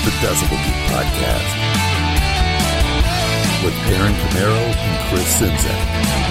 the Decibel Geek Podcast with Aaron Camaro and Chris Czynszak.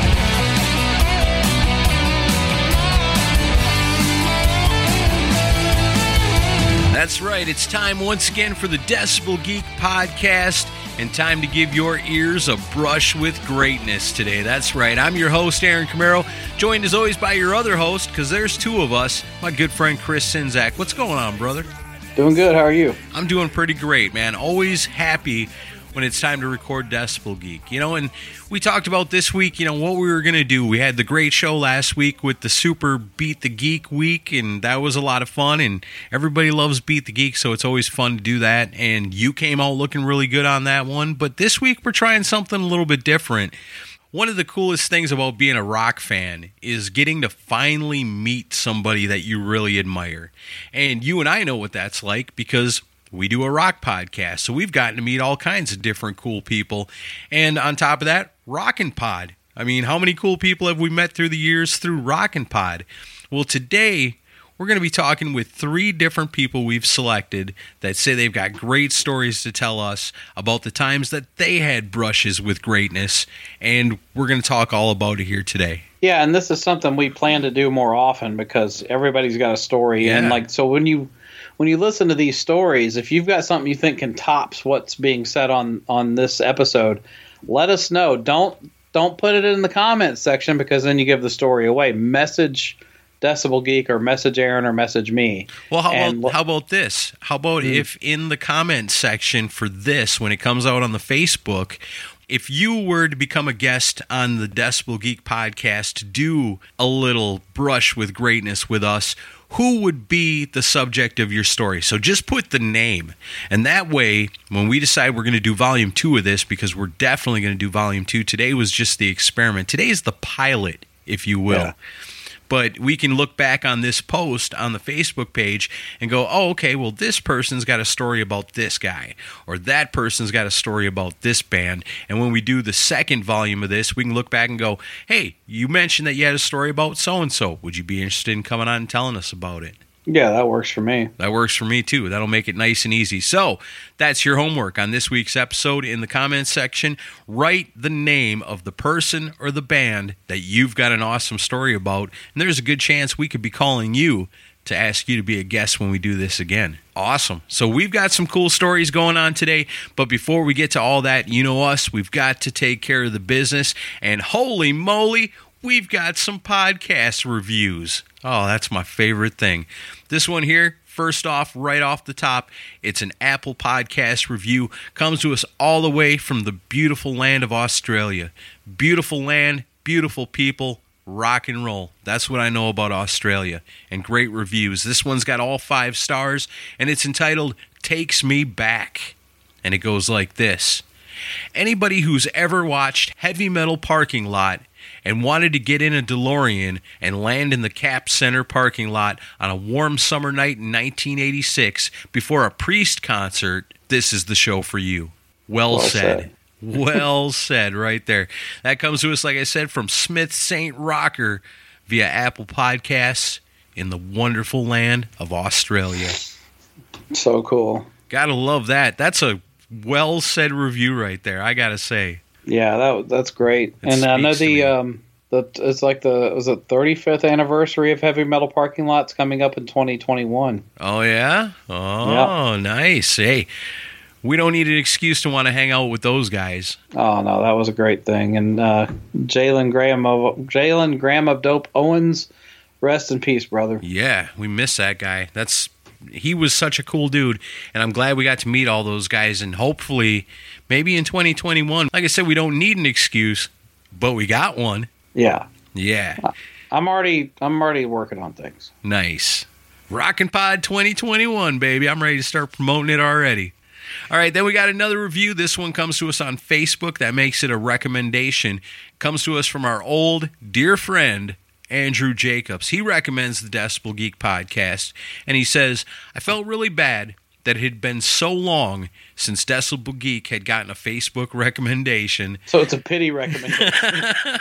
That's right, it's time once again for the Decibel Geek Podcast, and time to give your ears a brush with greatness today. That's right, I'm your host, Aaron Camaro, joined as always by your other host, because there's two of us, my good friend Chris Czynszak. What's going on, brother? Doing good, how are you? I'm doing pretty great, man. Always happy when it's time to record Decibel Geek. You know, and we talked about this week, what we were going to do. We had the great show last week with the Super Beat the Geek week, and that was a lot of fun, and everybody loves Beat the Geek, so it's always fun to do that, and you came out looking really good on that one. But this week, we're trying something a little bit different. One of the coolest things about being a rock fan is getting to finally meet somebody that you really admire. And you and I know what that's like because we do a rock podcast, so we've gotten to meet all kinds of different cool people. And on top of that, Rockin' Pod. I mean, how many cool people have we met through the years through Rockin' Pod? Well, today, we're going to be talking with three different people we've selected that say they've got great stories to tell us about the times that they had brushes with greatness, and we're going to talk all about it here today. Yeah, and this is something we plan to do more often because everybody's got a story. Yeah. And so when you listen to these stories, if you've got something you think can tops what's being said on this episode, let us know. Don't put it in the comments section because then you give the story away. Message Decibel Geek or message Aaron or message me. Well, how about this? How about if in the comment section for this, when it comes out on the Facebook, if you were to become a guest on the Decibel Geek Podcast to do a little brush with greatness with us, who would be the subject of your story? So just put the name. And that way, when we decide we're going to do Volume 2 of this, because we're definitely going to do Volume 2, today was just the experiment. Today is the pilot, if you will. Yeah. But we can look back on this post on the Facebook page and go, oh, okay, well, this person's got a story about this guy, or that person's got a story about this band. And when we do the second volume of this, we can look back and go, hey, you mentioned that you had a story about so-and-so. Would you be interested in coming on and telling us about it? Yeah, that works for me. That works for me, too. That'll make it nice and easy. So that's your homework on this week's episode. In the comments section, write the name of the person or the band that you've got an awesome story about, and there's a good chance we could be calling you to ask you to be a guest when we do this again. Awesome. So we've got some cool stories going on today, but before we get to all that, you know us, we've got to take care of the business, and holy moly, we've got some podcast reviews. Oh, that's my favorite thing. This one here, first off, right off the top, it's an Apple Podcast review. Comes to us all the way from the beautiful land of Australia. Beautiful land, beautiful people, rock and roll. That's what I know about Australia. And great reviews. This one's got all 5 stars, and it's entitled Takes Me Back. And it goes like this. Anybody who's ever watched Heavy Metal Parking Lot and wanted to get in a DeLorean and land in the Cap Center parking lot on a warm summer night in 1986 before a Priest concert, this is the show for you. Well said. Well said right there. That comes to us, like I said, from Smith St. Rocker via Apple Podcasts in the wonderful land of Australia. So cool. Gotta love that. That's a well said review right there, I gotta say. Yeah, that's great. And I know it's like was it 35th anniversary of Heavy Metal Parking Lots coming up in 2021. Oh yeah? Oh, yeah. Nice. Hey, we don't need an excuse to want to hang out with those guys. Oh no, that was a great thing. And Jalen Graham of Dope Owens, rest in peace, brother. Yeah, we miss that guy. He was such a cool dude, and I'm glad we got to meet all those guys, and hopefully, maybe in 2021, like I said, we don't need an excuse, but we got one. Yeah. Yeah. I'm already working on things. Nice. Rockin' Pod 2021, baby. I'm ready to start promoting it already. All right, then we got another review. This one comes to us on Facebook. That makes it a recommendation. Comes to us from our old dear friend, Andrew Jacobs. He recommends the Decibel Geek Podcast, and he says, I felt really bad that it had been so long since Decibel Geek had gotten a Facebook recommendation. So it's a pity recommendation.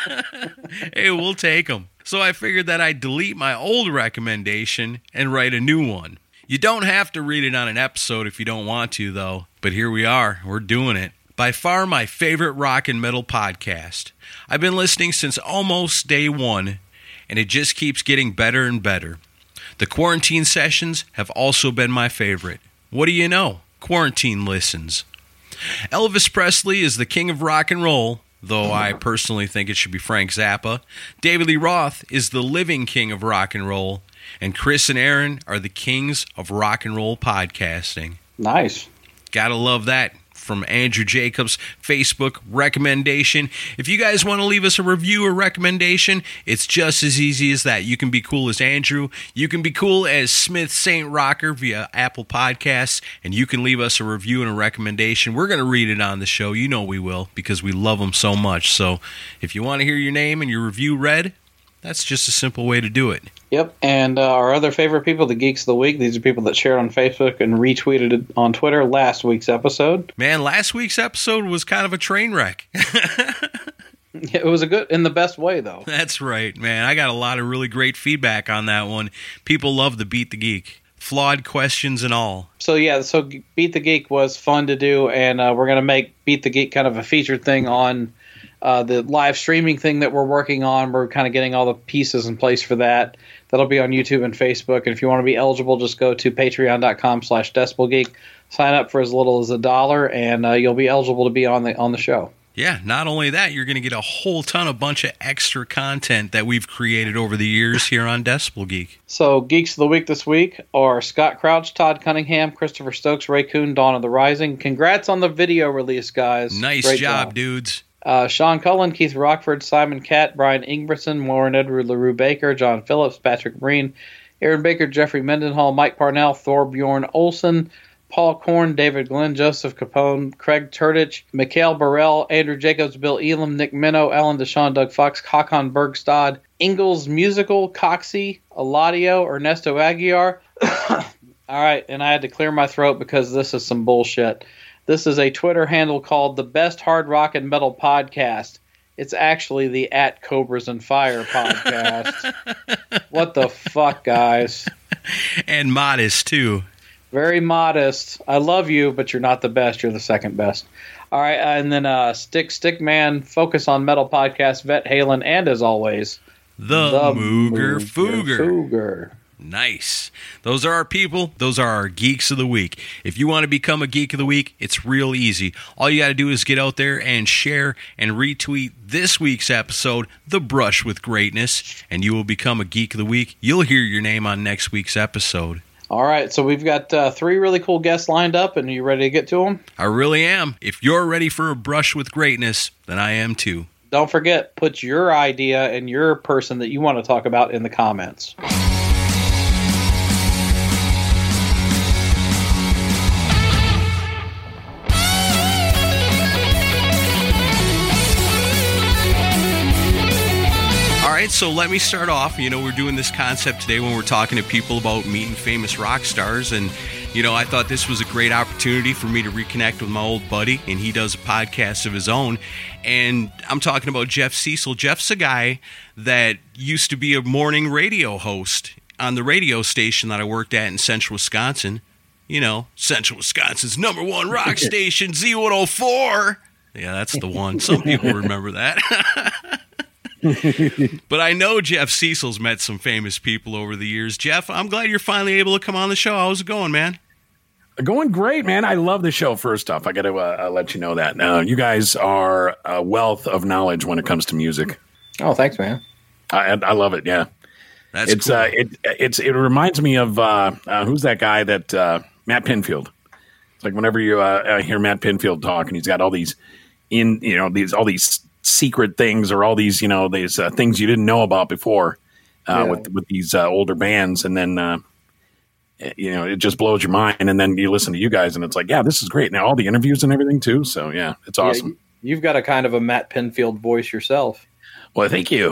Hey, we'll take them. So I figured that I'd delete my old recommendation and write a new one. You don't have to read it on an episode if you don't want to, though. But here we are. We're doing it. By far my favorite rock and metal podcast. I've been listening since almost day one, and it just keeps getting better and better. The quarantine sessions have also been my favorite. What do you know? Quarantine listens. Elvis Presley is the king of rock and roll, though I personally think it should be Frank Zappa. David Lee Roth is the living king of rock and roll, and Chris and Aaron are the kings of rock and roll podcasting. Nice. Gotta love that. From Andrew Jacobs' Facebook recommendation. If you guys want to leave us a review or recommendation, it's just as easy as that. You can be cool as Andrew. You can be cool as Smith St. Rocker via Apple Podcasts, and you can leave us a review and a recommendation. We're going to read it on the show. You know we will, because we love them so much. So if you want to hear your name and your review read, that's just a simple way to do it. Yep, and our other favorite people, the Geeks of the Week, these are people that shared on Facebook and retweeted it on Twitter last week's episode. Man, last week's episode was kind of a train wreck. It was a good, in the best way, though. That's right, man. I got a lot of really great feedback on that one. People love the Beat the Geek. Flawed questions and all. So Beat the Geek was fun to do, and we're going to make Beat the Geek kind of a featured thing on the live streaming thing that we're working on. We're kind of getting all the pieces in place for that. That'll be on YouTube and Facebook. And if you want to be eligible, just go to patreon.com/decibelgeek. Sign up for as little as $1, and you'll be eligible to be on the show. Yeah, not only that, you're going to get a whole bunch of extra content that we've created over the years here on Decibel Geek. So, Geeks of the Week this week are Scott Crouch, Todd Cunningham, Christopher Stokes, Ray Kuhn, Dawn of the Rising. Congrats on the video release, guys. Nice Great job, dudes. Sean Cullen, Keith Rockford, Simon Catt, Brian Ingebrigtsen, Warren Edward, LaRue Baker, John Phillips, Patrick Breen, Aaron Baker, Jeffrey Mendenhall, Mike Parnell, Thorbjorn Olson, Paul Korn, David Glenn, Joseph Capone, Craig Turdich, Mikhail Burrell, Andrew Jacobs, Bill Elam, Nick Minnow, Alan Deshawn, Doug Fox, Hakan Bergstad, Ingalls Musical, Coxie, Eladio, Ernesto Aguiar. All right, and I had to clear my throat because this is some bullshit. This is a Twitter handle called the Best Hard Rock and Metal Podcast. It's actually the @Cobras and Fire podcast. What the fuck, guys? And modest, too. Very modest. I love you, but you're not the best. You're the second best. All right, and then Stickman, Focus on Metal Podcast, Vet Halen, and as always, the Mooger Fooger. Nice. Those are our people. Those are our Geeks of the Week. If you want to become a Geek of the Week, it's real easy. All you got to do is get out there and share and retweet this week's episode, The Brush with Greatness, and you will become a Geek of the Week. You'll hear your name on next week's episode. All right, so we've got 3 really cool guests lined up, and are you ready to get to them? I really am. If you're ready for a brush with greatness, then I am too. Don't forget, put your idea and your person that you want to talk about in the comments. So let me start off. We're doing this concept today when we're talking to people about meeting famous rock stars. And, I thought this was a great opportunity for me to reconnect with my old buddy. And he does a podcast of his own. And I'm talking about Jeff Cecil. Jeff's a guy that used to be a morning radio host on the radio station that I worked at in Central Wisconsin. Central Wisconsin's #1 rock station, Z104. Yeah, that's the one. Some people remember that. But I know Jeff Cecil's met some famous people over the years. Jeff, I'm glad you're finally able to come on the show. How's it going, man? Going great, man. I love the show, first off. I got to let you know that. Now, you guys are a wealth of knowledge when it comes to music. Oh, thanks, man. I love it, yeah. That's cool. It reminds me of, who's that guy that, Matt Pinfield. It's like whenever you hear Matt Pinfield talk, and he's got all these all these secret things, or all these these things you didn't know about before with these older bands, and then it just blows your mind, and then you listen to you guys and it's like, yeah, this is great. Now all the interviews and everything too, so yeah, it's awesome. You've got a kind of a Matt Pinfield voice yourself. Well, thank you.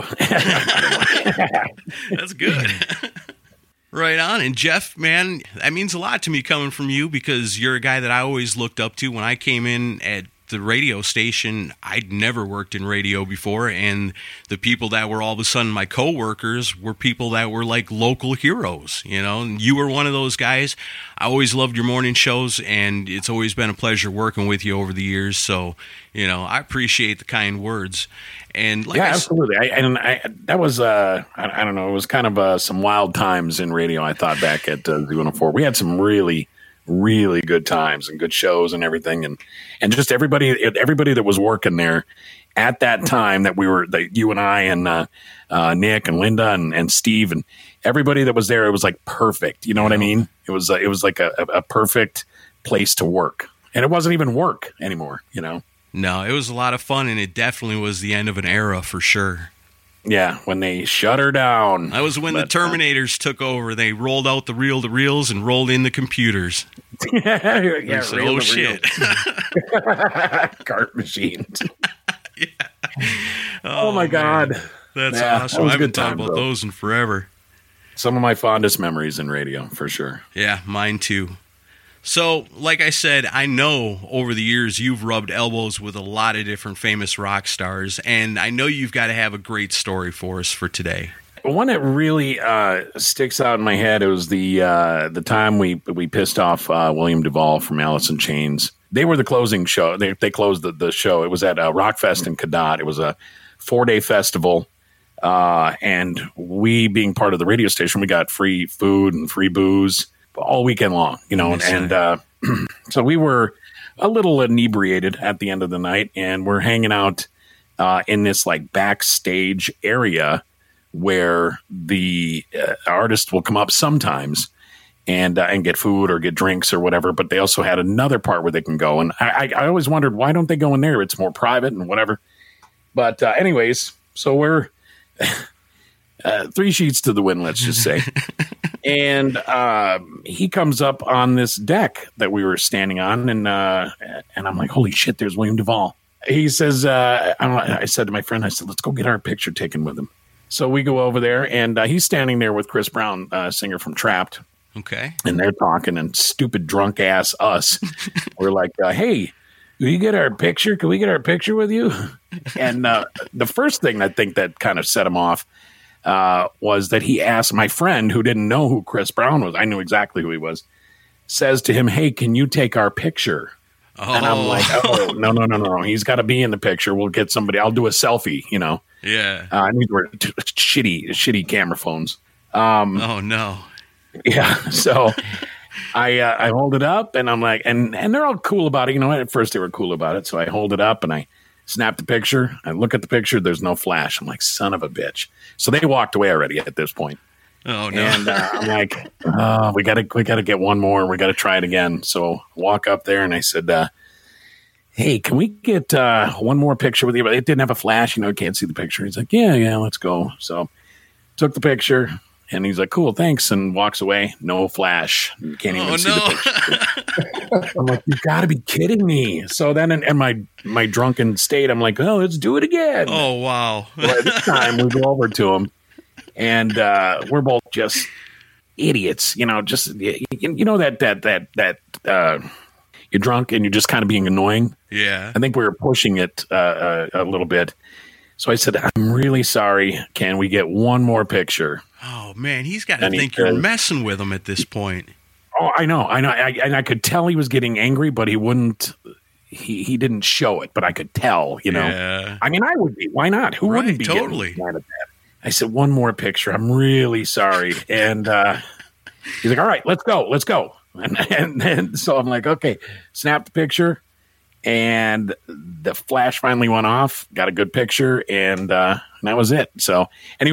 That's good. Right on. And Jeff, man, that means a lot to me coming from you, because you're a guy that I always looked up to when I came in at the radio station, I'd never worked in radio before, and the people that were all of a sudden my coworkers were people that were like local heroes, you know. And you were one of those guys. I always loved your morning shows, and it's always been a pleasure working with you over the years. So, you know, I appreciate the kind words. And like absolutely. That was I don't know. It was kind of some wild times in radio. I thought back at Z104, we had some really good times and good shows and everything, and just everybody that was working there at that time that you and I and Nick and Linda and Steve and everybody that was there, it was like perfect. You know what I mean? It was like a perfect place to work, and it wasn't even work anymore. You know? No, it was a lot of fun, and it definitely was the end of an era for sure. Yeah, when they shut her down. That was when the Terminators took over. They rolled out the reel-to-reels and rolled in the computers. Yeah, said, oh, shit. Cart machines. Yeah. Oh, my God. That's awesome. That I haven't thought about those in forever. Some of my fondest memories in radio, for sure. Yeah, mine too. So, like I said, I know over the years you've rubbed elbows with a lot of different famous rock stars, and I know you've got to have a great story for us for today. One that really sticks out in my head was the time we pissed off William Duvall from Alice in Chains. They were the closing show. They closed the show. It was at Rockfest in Cadott. It was a 4-day festival, and we, being part of the radio station, we got free food and free booze all weekend long, you know, and so we were a little inebriated at the end of the night, and we're hanging out in this like backstage area where the artist will come up sometimes and get food or get drinks or whatever, but they also had another part where they can go, and I always wondered, why don't they go in there? It's more private and whatever. But anyways, so we're 3 sheets to the wind, let's just say. And he comes up on this deck that we were standing on, and I'm like, holy shit, there's William Duvall. He says, I said to my friend, I said, let's go get our picture taken with him. So we go over there, and he's standing there with Chris Brown, singer from Trapped. Okay. And they're talking, and stupid drunk ass us. We're like, hey, can we get our picture? Can we get our picture with you? And the first thing I think that kind of set him off was that he asked my friend, who didn't know who Chris Brown was, I knew exactly who he was, says to him, hey, can you take our picture? Oh. And I'm like, oh, no. He's got to be in the picture. We'll get somebody. I'll do a selfie, you know. Yeah. These were shitty camera phones. Oh, no. Yeah. So I hold it up, and I'm like, and they're all cool about it. You know, at first they were cool about it. So I hold it up, and I snap the picture. I look at the picture. There's no flash. I'm like, son of a bitch. So they walked away already at this point. Oh, no. And I'm like, we gotta get one more. We got to try it again. So walk up there, and I said, hey, can we get one more picture with you? But it didn't have a flash. You know, can't see the picture. He's like, yeah, let's go. So took the picture, and he's like, cool, thanks, and walks away. No flash. You can't even see the picture. I'm like, you got to be kidding me. So then in my drunken state, I'm like, oh, let's do it again. Oh, wow. Well, this time we go over to him, and we're both just idiots. You know, just, you know that you're drunk and you're just kind of being annoying. Yeah. I think we were pushing it a little bit. So I said, I'm really sorry. Can we get one more picture? Oh, man, he's got to think you're messing with him at this point. Oh, I know. And I could tell he was getting angry, but he wouldn't. He didn't show it, but I could tell, you know. Yeah. I mean, I would be. Why not? Who wouldn't be totally getting mad at that? I said, one more picture. I'm really sorry. And he's like, all right, let's go. And so I'm like, okay, snap the picture. And the flash finally went off, got a good picture, and that was it. So, and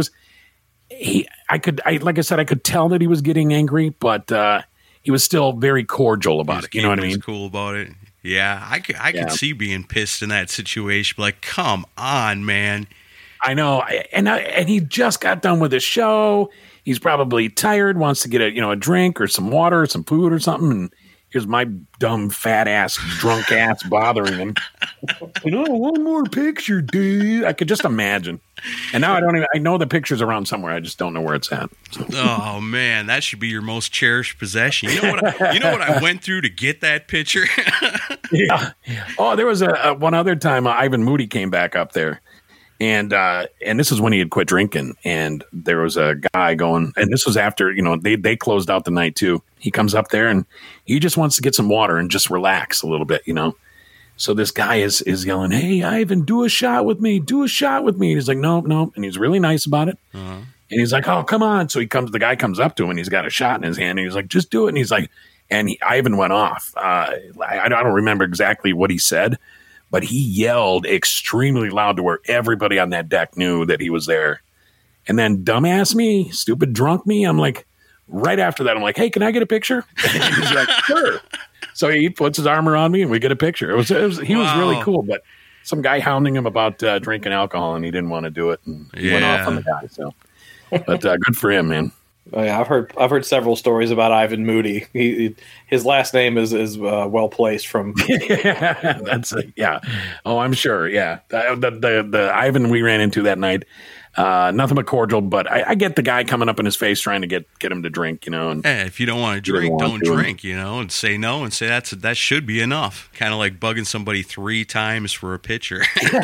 I could tell that he was getting angry, but he was still very cordial about it. You know what I mean? Cool about it. Yeah, I could see being pissed in that situation. Like, come on, man. I know, and he just got done with his show. He's probably tired, wants to get a drink or some water or some food or something, Here's my dumb, fat ass, drunk ass bothering him. One more picture, dude. I could just imagine. And now I know the picture's around somewhere. I just don't know where it's at. So. Oh man, that should be your most cherished possession. You know what I went through to get that picture? Yeah. Oh, there was one other time Ivan Moody came back up there. And this is when he had quit drinking, and there was a guy going, and this was after, they closed out the night too. He comes up there and he just wants to get some water and just relax a little bit, So this guy is yelling, "Hey, Ivan, do a shot with me. Do a shot with me." And he's like, "No." And he's really nice about it. Uh-huh. And he's like, "Oh, come on." So the guy comes up to him and he's got a shot in his hand and he's like, "Just do it." And he's like, Ivan went off. I don't remember exactly what he said, but he yelled extremely loud to where everybody on that deck knew that he was there. And then dumbass me, stupid drunk me, I'm like, right after that, I'm like, "Hey, can I get a picture?" And he's like, "Sure." So he puts his arm around me and we get a picture. He was really cool, but some guy hounding him about drinking alcohol and he didn't want to do it. And he went off on the guy. So, but good for him, man. Oh, yeah, I've heard several stories about Ivan Moody. His last name is well placed from. Yeah. Oh, I'm sure. Yeah, the Ivan we ran into that night, nothing but cordial. But I get the guy coming up in his face trying to get him to drink. And if you don't want to drink, don't drink. And say no and say that should be enough. Kind of like bugging somebody 3 times for a pitcher.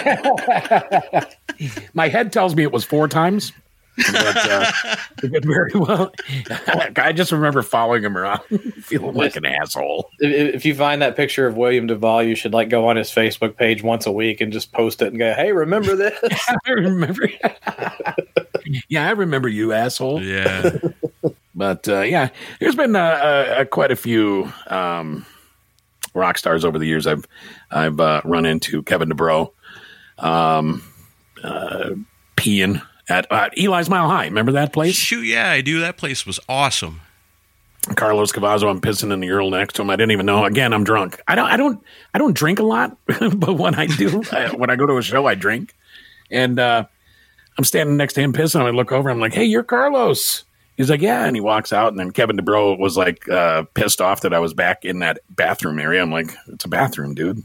My head tells me it was 4 times. But it did very well. I just remember following him around, feeling like an asshole. If you find that picture of William Duvall, you should go on his Facebook page once a week and just post it and go, "Hey, remember this?" I remember. Yeah, I remember you, asshole. Yeah. But there's been quite a few rock stars over the years. I've run into Kevin DeBro, peeing at Eli's Mile High. Remember that place? Shoot, yeah, I do. That place was awesome. Carlos Cavazzo, I'm pissing in the urinal next to him. I didn't even know. Again, I'm drunk. I don't drink a lot, but when I do, when I go to a show, I drink. And I'm standing next to him pissing. I look over. I'm like, "Hey, you're Carlos." He's like, "Yeah," and he walks out. And then Kevin DeBro was like pissed off that I was back in that bathroom area. I'm like, "It's a bathroom, dude."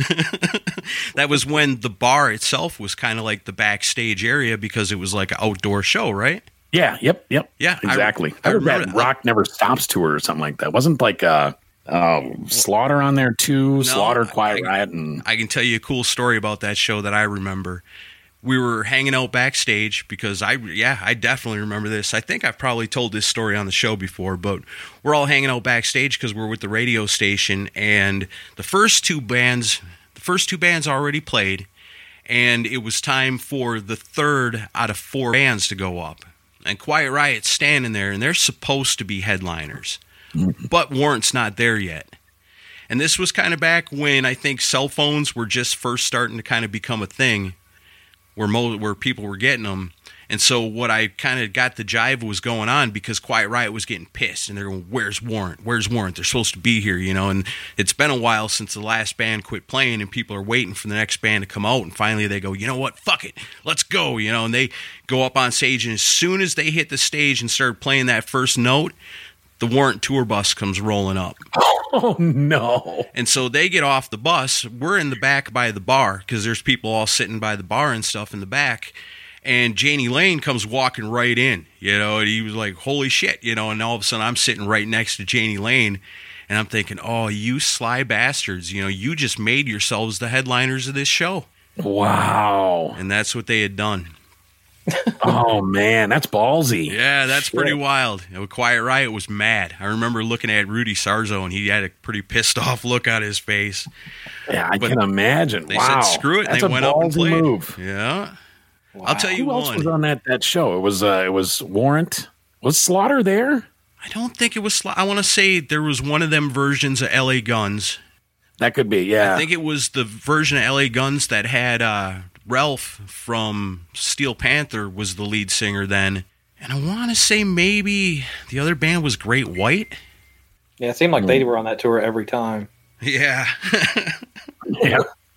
That was when the bar itself was kind of like the backstage area because it was like an outdoor show, right? Yeah. Yep. Yeah, exactly. I remember that Rock Never Stops tour or something like that. Wasn't like Slaughter on there too? No, Slaughter, Quiet Riot, and I can tell you a cool story about that show that I remember. We were hanging out backstage because I definitely remember this. I think I've probably told this story on the show before, but we're all hanging out backstage because we're with the radio station, and the first two bands already played, and it was time for the third out of 4 bands to go up. And Quiet Riot's standing there, and they're supposed to be headliners, but Warrant's not there yet. And this was kind of back when I think cell phones were just first starting to kind of become a thing, where people were getting them. And so what I kind of got the jive was going on because Quiet Riot was getting pissed, and they're going, "Where's Warrant? Where's Warrant? They're supposed to be here," And it's been a while since the last band quit playing, and people are waiting for the next band to come out, and finally they go, "You know what? Fuck it. Let's go," And they go up on stage, and as soon as they hit the stage and start playing that first note, the Warrant tour bus comes rolling up. Oh, no. And so they get off the bus. We're in the back by the bar because there's people all sitting by the bar and stuff in the back. And Janie Lane comes walking right in, and he was like, "Holy shit," and all of a sudden I'm sitting right next to Janie Lane, and I'm thinking, "Oh, you sly bastards, you just made yourselves the headliners of this show." Wow. And that's what they had done. Oh, man, that's ballsy. Yeah, that's pretty wild. Quiet Riot was mad. I remember looking at Rudy Sarzo, and he had a pretty pissed off look on his face. Yeah, I can imagine. They said, "Screw it," and they went up and played. Move. Yeah. Wow. I'll tell you Who else was on that show? It was Warrant. Was Slaughter there? I don't think it was Slaughter. I want to say there was one of them versions of LA Guns. That could be, yeah. I think it was the version of LA Guns that had Ralph from Steel Panther was the lead singer then. And I want to say maybe the other band was Great White. Yeah, it seemed like they were on that tour every time. Yeah. Yeah.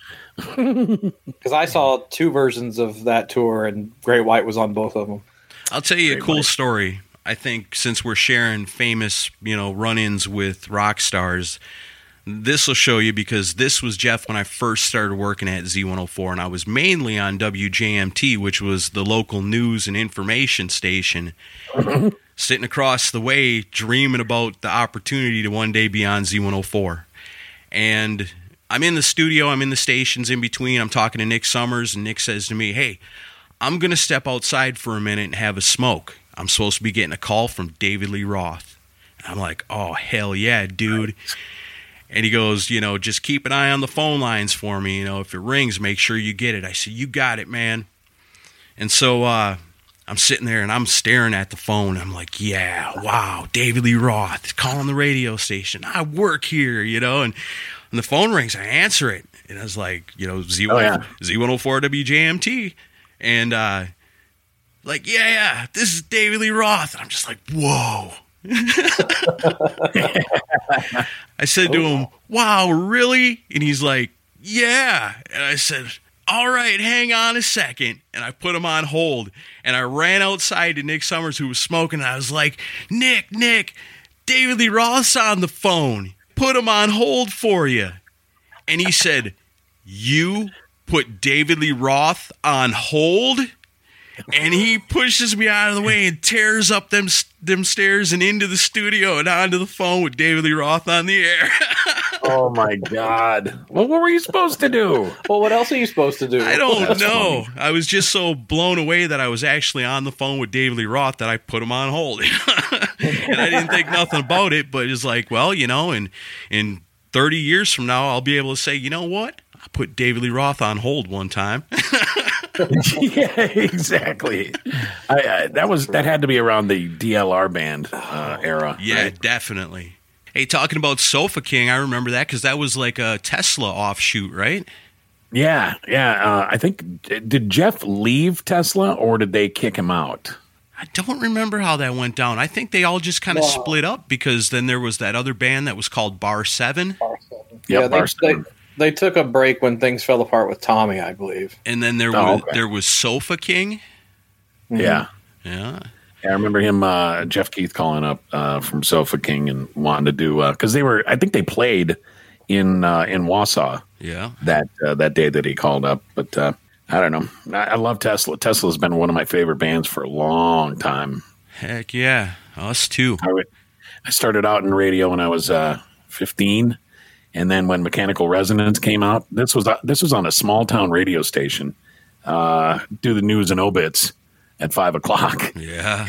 Because I saw 2 versions of that tour, and Great White was on both of them. I'll tell you a cool story. I think since we're sharing famous, run-ins with rock stars, this will show you, because this was Jeff when I first started working at Z104, and I was mainly on WJMT, which was the local news and information station, sitting across the way dreaming about the opportunity to one day be on Z104. And I'm in the studio, I'm in the stations in between, I'm talking to Nick Summers, and Nick says to me, hey, I'm going to step outside for a minute and have a smoke. I'm supposed to be getting a call from David Lee Roth. And I'm like, oh, hell yeah, dude. And he goes, just keep an eye on the phone lines for me. If it rings, make sure you get it. I said, you got it, man. And so I'm sitting there and I'm staring at the phone. I'm like, yeah, wow, David Lee Roth calling the radio station. I work here, and the phone rings. I answer it. And I was like, Z104 WJMT. And like, yeah, this is David Lee Roth. And I'm just like, whoa. I said to him, wow, really? And he's like, yeah. And I said, all right, hang on a second. And I put him on hold. And I ran outside to Nick Summers, who was smoking. And I was like, Nick, David Lee Roth's on the phone. Put him on hold for you. And he said, you put David Lee Roth on hold? And he pushes me out of the way and tears up them stairs and into the studio and onto the phone with David Lee Roth on the air. Oh, my God. Well, what were you supposed to do? Well, what else are you supposed to do? I don't know. Funny. I was just so blown away that I was actually on the phone with David Lee Roth that I put him on hold. And I didn't think nothing about it, but it's like, well, in 30 years from now, I'll be able to say, you know what? I put David Lee Roth on hold one time. Yeah, exactly. That had to be around the DLR band era. Yeah, right? Definitely. Hey, talking about Sofa King, I remember that because that was like a Tesla offshoot, right? Yeah. I think, did Jeff leave Tesla or did they kick him out? I don't remember how that went down. I think they all just kind of split up, because then there was that other band that was called Bar 7. Yep, Bar 7. They took a break when things fell apart with Tommy, I believe. And then there was Sofa King. Yeah. Yeah. I remember him, Jeff Keith, calling up from Sofa King and wanting to do, because I think they played in Wausau. Yeah. That day that he called up. But I don't know. I love Tesla. Tesla's been one of my favorite bands for a long time. Heck yeah. Us too. I started out in radio when I was 15. And then when Mechanical Resonance came out, this was on a small town radio station, do the news and obits at 5 o'clock. Yeah.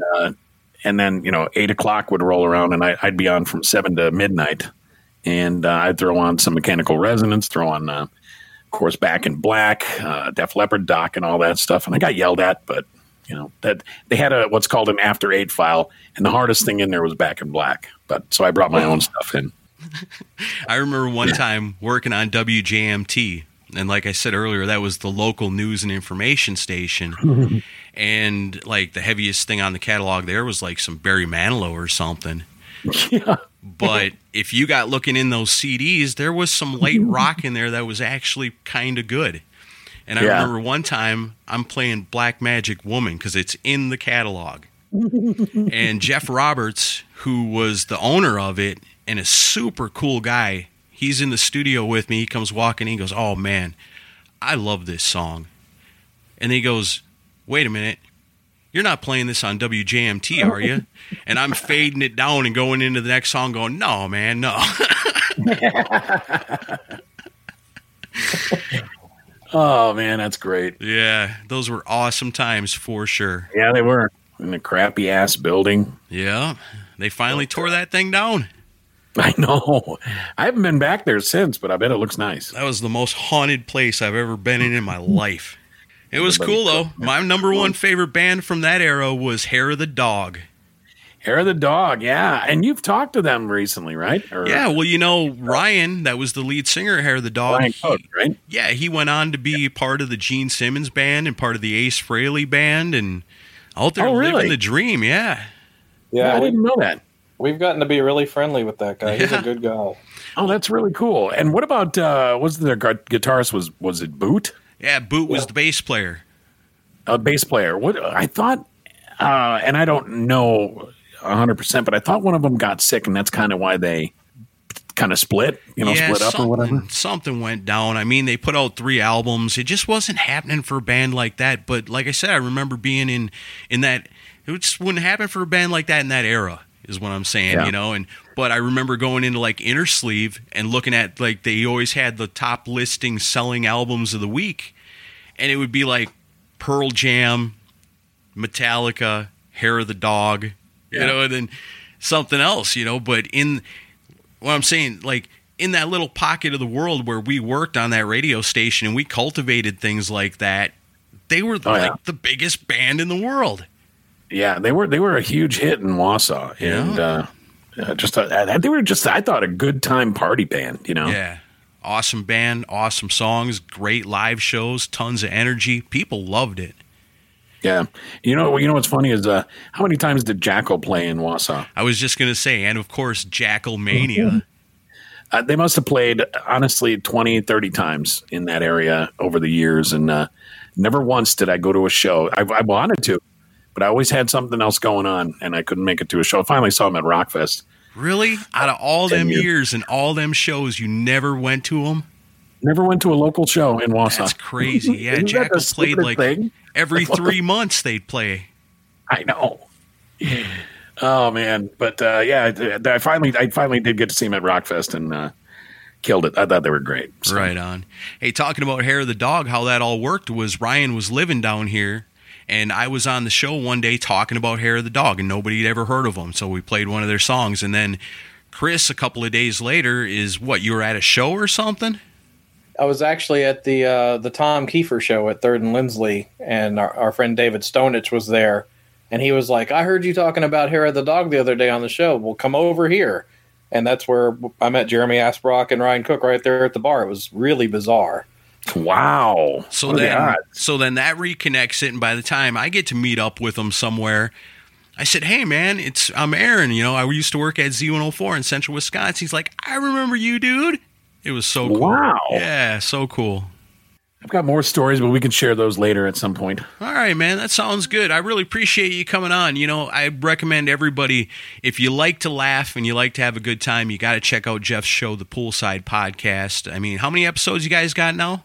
And then 8 o'clock would roll around, and I'd be on from 7 to midnight, and I'd throw on some Mechanical Resonance, throw on, of course, Back in Black, Def Leppard, Doc, and all that stuff. And I got yelled at, but that they had what's called an After 8 file, and the hardest thing in there was Back in Black. But so I brought my own stuff in. I remember one time working on WJMT, and like I said earlier, that was the local news and information station. And like the heaviest thing on the catalog there was like some Barry Manilow or something. Yeah. But if you got looking in those CDs, there was some light rock in there that was actually kind of good. And I remember one time I'm playing Black Magic Woman because it's in the catalog. And Jeff Roberts, who was the owner of it and a super cool guy, he's in the studio with me. He comes walking in, he goes, oh man, I love this song. And he goes, wait a minute, you're not playing this on WJMT, are you? And I'm fading it down and going into the next song going, no, man, no. Oh, man, that's great. Yeah, those were awesome times for sure. Yeah, they were. In a crappy-ass building. Yeah, they finally tore that thing down. I know. I haven't been back there since, but I bet it looks nice. That was the most haunted place I've ever been in my life. It was cool, though. My number one favorite band from that era was Hair of the Dog. Hair of the Dog, yeah. And you've talked to them recently, right? Yeah, well, Ryan, that was the lead singer of Hair of the Dog. Ryan Cook, right? Yeah, he went on to be part of the Gene Simmons band and part of the Ace Frehley band and out there living the dream, yeah. Yeah, I didn't know that. We've gotten to be really friendly with that guy. He's a good guy. Oh, that's really cool. And what about, was their guitarist, was it Boot? Yeah, Boot was the bass player. A bass player. What I thought And I don't know 100%, but I thought one of them got sick, and that's kind of why they kind of split, split up or whatever. Something went down. I mean, they put out 3 albums. It just wasn't happening for a band like that. But like I said, I remember being in that. It just wouldn't happen for a band like that in that era, is what I'm saying, But I remember going into like Inner Sleeve and looking at, like, they always had the top listing selling albums of the week, and it would be like Pearl Jam, Metallica, Hair of the Dog, and then something else, But in what I'm saying, like, in that little pocket of the world where we worked on that radio station and we cultivated things like that, they were the biggest band in the world. Yeah, they were a huge hit in Wausau, and they were just, I thought, a good time party band, Yeah, awesome band, awesome songs, great live shows, tons of energy. People loved it. Yeah, what's funny is how many times did Jackal play in Wausau? I was just gonna say, and of course, Jackal Mania. They must have played, honestly, 20, 30 times in that area over the years, and never once did I go to a show. I wanted to, but I always had something else going on, and I couldn't make it to a show. I finally saw them at Rockfest. Really? Out of all them years and all them shows, you never went to them? Never went to a local show in Wausau. That's crazy. Yeah, Jackal played like every 3 months they'd play. I know. Oh man, but I finally did get to see him at Rockfest and killed it. I thought they were great. So. Right on. Hey, talking about Hair of the Dog, how that all worked was Ryan was living down here, and I was on the show one day talking about Hair of the Dog, and nobody had ever heard of them. So we played one of their songs, and then Chris, a couple of days later, you were at a show or something? I was actually at the Tom Kiefer show at 3rd and Lindsley, and our friend David Stonich was there, and he was like, I heard you talking about Hair of the Dog the other day on the show. Well, come over here. And that's where I met Jeremy Asbrock and Ryan Cook right there at the bar. It was really bizarre. Wow. So then that reconnects it, and by the time I get to meet up with them somewhere, I said, hey, man, I'm Aaron. I used to work at Z104 in Central Wisconsin. He's like, I remember you, dude. It was so cool. Wow. Yeah, so cool. I've got more stories, but we can share those later at some point. All right, man. That sounds good. I really appreciate you coming on. I recommend everybody, if you like to laugh and you like to have a good time, you got to check out Jeff's show, the Poolside Podcast. I mean, how many episodes you guys got now?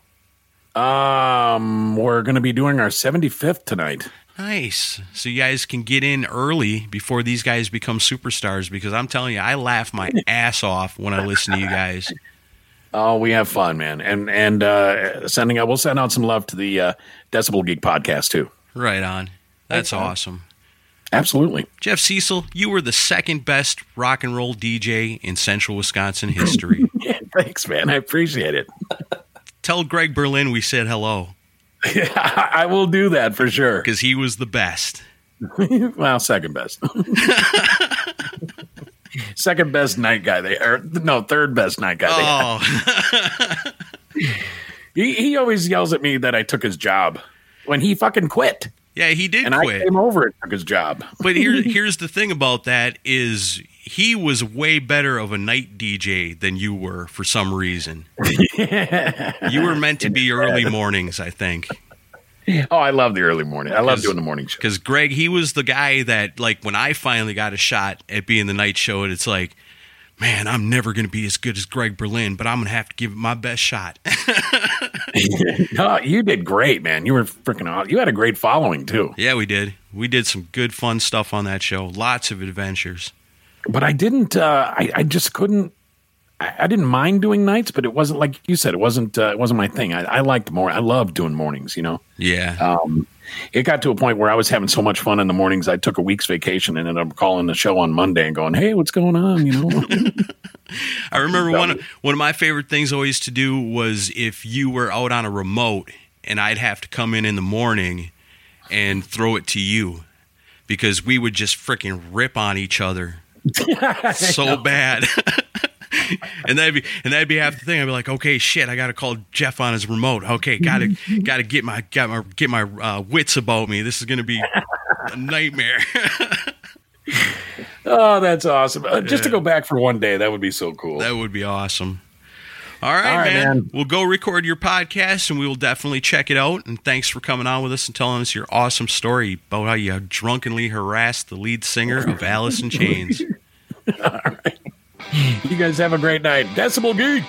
We're going to be doing our 75th tonight. Nice. So you guys can get in early before these guys become superstars, because I'm telling you, I laugh my ass off when I listen to you guys. Oh, we have fun, man. And we'll send out some love to the Decibel Geek podcast, too. Right on. That's awesome. Absolutely. Jeff Cecil, you were the second best rock and roll DJ in Central Wisconsin history. Yeah, thanks, man. I appreciate it. Tell Greg Berlin we said hello. Yeah, I will do that for sure. Because he was the best. Well, second best. Second best night guy third best night guy he always yells at me that I took his job when he fucking quit. Yeah, he did and quit. I came over and took his job. But here's the thing about that is he was way better of a night DJ than you were for some reason. Yeah. You were meant to be early mornings, I think. Oh, I love the early morning. I love doing the morning show. Because Greg, he was the guy that, like, when I finally got a shot at being the night show, it's like, man, I'm never going to be as good as Greg Berlin, but I'm going to have to give it my best shot. No, you did great, man. You were freaking awesome. You had a great following, too. Yeah, we did. We did some good, fun stuff on that show. Lots of adventures. But I didn't, I just couldn't. I didn't mind doing nights, but it wasn't like you said. It wasn't my thing. I liked more. I loved doing mornings. Yeah. It got to a point where I was having so much fun in the mornings. I took a week's vacation and ended up calling the show on Monday and going, "Hey, what's going on?" I remember one of my favorite things always to do was if you were out on a remote and I'd have to come in the morning and throw it to you, because we would just freaking rip on each other so bad. And that'd be half the thing. I'd be like, okay, shit, I gotta call Jeff on his remote. Okay, gotta get my wits about me. This is gonna be a nightmare. Oh, that's awesome. Just to go back for one day, that would be so cool. That would be awesome. All right, All right, man. We'll go record your podcast, and we will definitely check it out. And thanks for coming on with us and telling us your awesome story about how you drunkenly harassed the lead singer of Alice in Chains. All right. You guys have a great night. Decibel Geek.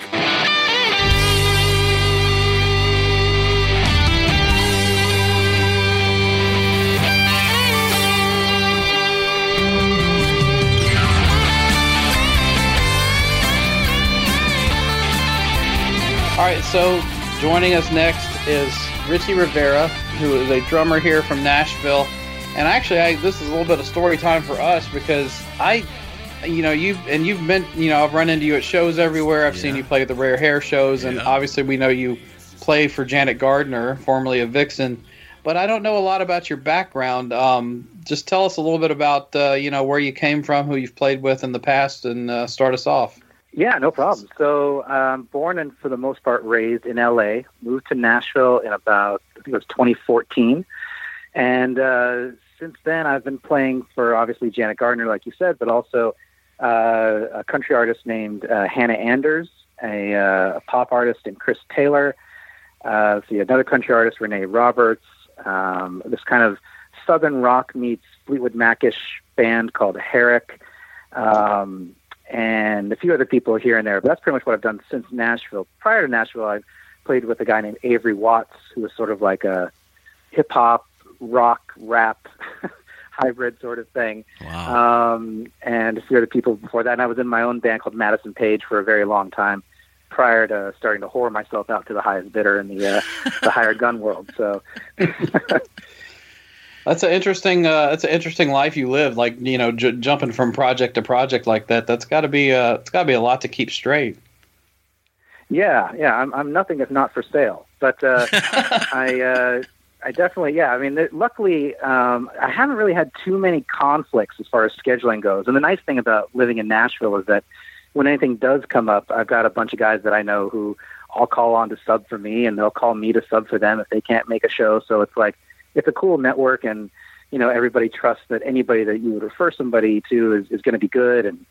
All right, so joining us next is Richie Rivera, who is a drummer here from Nashville. And actually, this is a little bit of story time for us because you've been, I've run into you at shows everywhere. I've seen you play at the Rare Hair shows, and obviously we know you play for Janet Gardner, formerly of Vixen. But I don't know a lot about your background. Just tell us a little bit about, where you came from, who you've played with in the past, and start us off. Yeah, no problem. So born and for the most part raised in L.A., moved to Nashville in about, I think it was 2014. And since then I've been playing for obviously Janet Gardner, like you said, but also a country artist named Hannah Anders, a pop artist named Chris Taylor, another country artist, Renee Roberts, this kind of Southern rock meets Fleetwood Mac-ish band called Herrick, and a few other people here and there. But that's pretty much what I've done since Nashville. Prior to Nashville, I played with a guy named Avery Watts, who was sort of like a hip-hop, rock, rap hybrid sort of thing. Wow. And a few other people before that. And I was in my own band called Madison Page for a very long time prior to starting to whore myself out to the highest bidder in the hired gun world. So That's an interesting life you live. Like, jumping from project to project like that. That's got to be a lot to keep straight. Yeah. I'm nothing if not for sale. But I definitely, I mean, luckily, I haven't really had too many conflicts as far as scheduling goes. And the nice thing about living in Nashville is that when anything does come up, I've got a bunch of guys that I know who I'll call on to sub for me, and they'll call me to sub for them if they can't make a show. So it's like, it's a cool network, and, everybody trusts that anybody that you would refer somebody to is going to be good. And,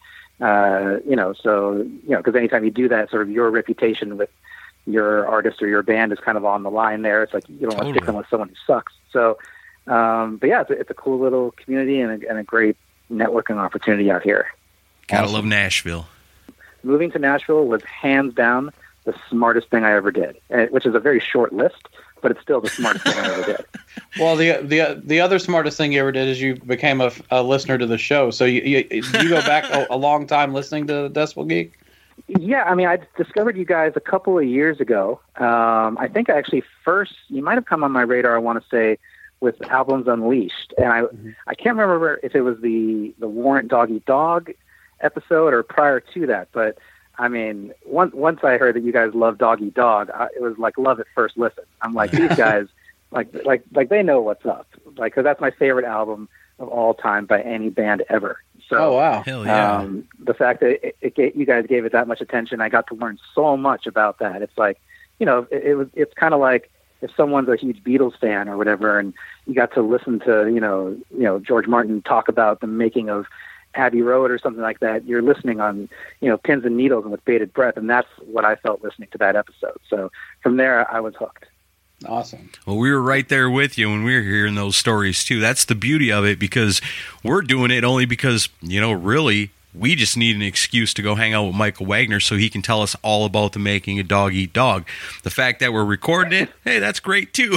because anytime you do that, sort of your reputation with your artist or your band is kind of on the line there. It's like, you don't want to stick them with someone who sucks. So, it's a cool little community and a great networking opportunity out here. Gotta love Nashville. Moving to Nashville was hands down the smartest thing I ever did, which is a very short list, but it's still the smartest thing I ever did. Well, the other smartest thing you ever did is you became a listener to the show. So you go back a long time listening to Decibel Geek? Yeah, I mean, I discovered you guys a couple of years ago. I think actually first, you might have come on my radar, I want to say, with Albums Unleashed. And I can't remember if it was the Warrant Dog Eat Dog episode or prior to that. But, I mean, once I heard that you guys love Dog Eat Dog, it was like love at first listen. I'm like, these guys, like they know what's up. Like, because that's my favorite album of all time by any band ever. So, oh, wow. Hell yeah. The fact that you guys gave it that much attention, I got to learn so much about that. It's like, it's kind of like if someone's a huge Beatles fan or whatever, and you got to listen to, George Martin talk about the making of Abbey Road or something like that. You're listening on, pins and needles and with bated breath. And that's what I felt listening to that episode. So from there, I was hooked. Awesome. Well, we were right there with you when we were hearing those stories, too. That's the beauty of it, because we're doing it only because, really, we just need an excuse to go hang out with Michael Wagner so he can tell us all about the making of Dog Eat Dog. The fact that we're recording it, hey, that's great, too.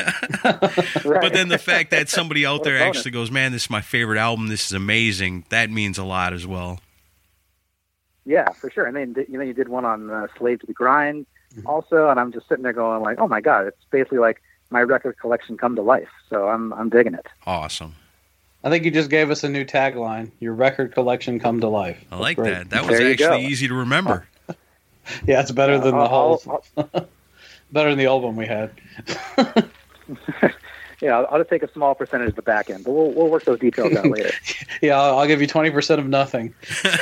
But then the fact that somebody out there actually goes, man, this is my favorite album, this is amazing, that means a lot as well. Yeah, for sure. And then, you did one on Slave to the Grind also, and I'm just sitting there going like, oh my God, it's basically like my record collection come to life. So I'm digging it. Awesome. I think you just gave us a new tagline. Your record collection come to life. I like great. that. That was actually easy to remember. Yeah, it's better than the whole, better than the old one we had. Yeah, I'll just take a small percentage of the back end, but we'll work those details out later. Yeah, I'll give you 20% of nothing.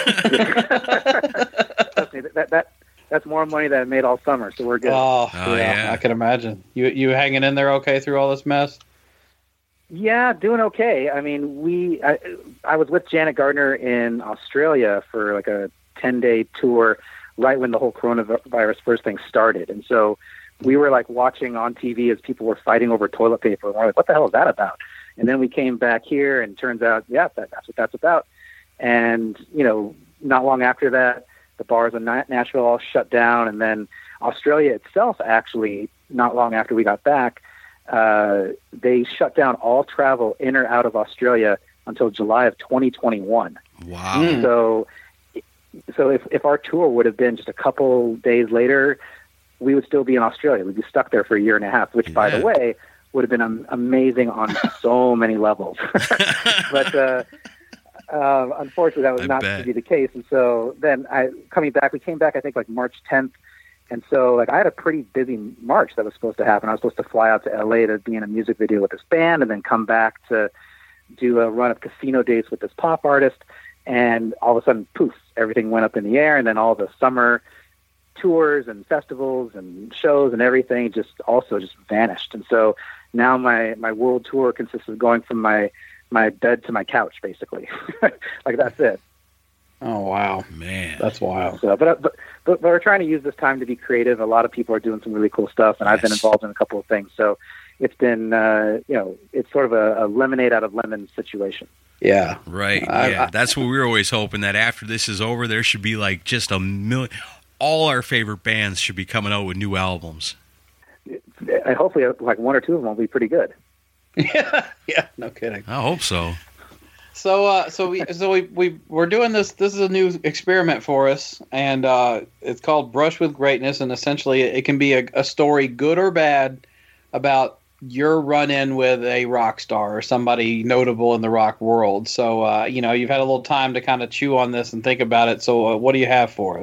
Trust me, that's more money than I made all summer, so we're good. Oh yeah, I can imagine. You hanging in there okay through all this mess? Yeah, doing okay. I mean, I was with Janet Gardner in Australia for like a 10-day tour right when the whole coronavirus first thing started. And so we were like watching on TV as people were fighting over toilet paper. And we're like, what the hell is that about? And then we came back here and turns out, yeah, that's what that's about. And, you know, not long after that, the bars in Nashville all shut down. And then Australia itself, actually, not long after we got back, they shut down all travel in or out of Australia until July of 2021. Wow. So if our tour would have been just a couple days later, we would still be in Australia. We'd be stuck there for a year and a half, which, by the way, would have been amazing on so many levels. But unfortunately, that was not to be the case. And so then we came back, I think, like March 10th. And so, like, I had a pretty busy March that was supposed to happen. I was supposed to fly out to LA to be in a music video with this band and then come back to do a run of casino dates with this pop artist. And all of a sudden, poof, everything went up in the air. And then all the summer tours and festivals and shows and everything just vanished. And so now my world tour consists of going from my bed to my couch, basically. Like, that's it. Oh, wow. Man. That's wild. So, but we're trying to use this time to be creative. A lot of people are doing some really cool stuff, and I've been involved in a couple of things. So it's been, it's sort of a lemonade out of lemon situation. Yeah. Right. That's what we were always hoping, that after this is over, there should be like just a million. All our favorite bands should be coming out with new albums. And hopefully, like one or two of them will be pretty good. Yeah, no kidding. I hope so. So we're doing this. This is a new experiment for us, and it's called Brush with Greatness. And essentially, it can be a story, good or bad, about your run-in with a rock star or somebody notable in the rock world. So you've had a little time to kind of chew on this and think about it. So what do you have for us?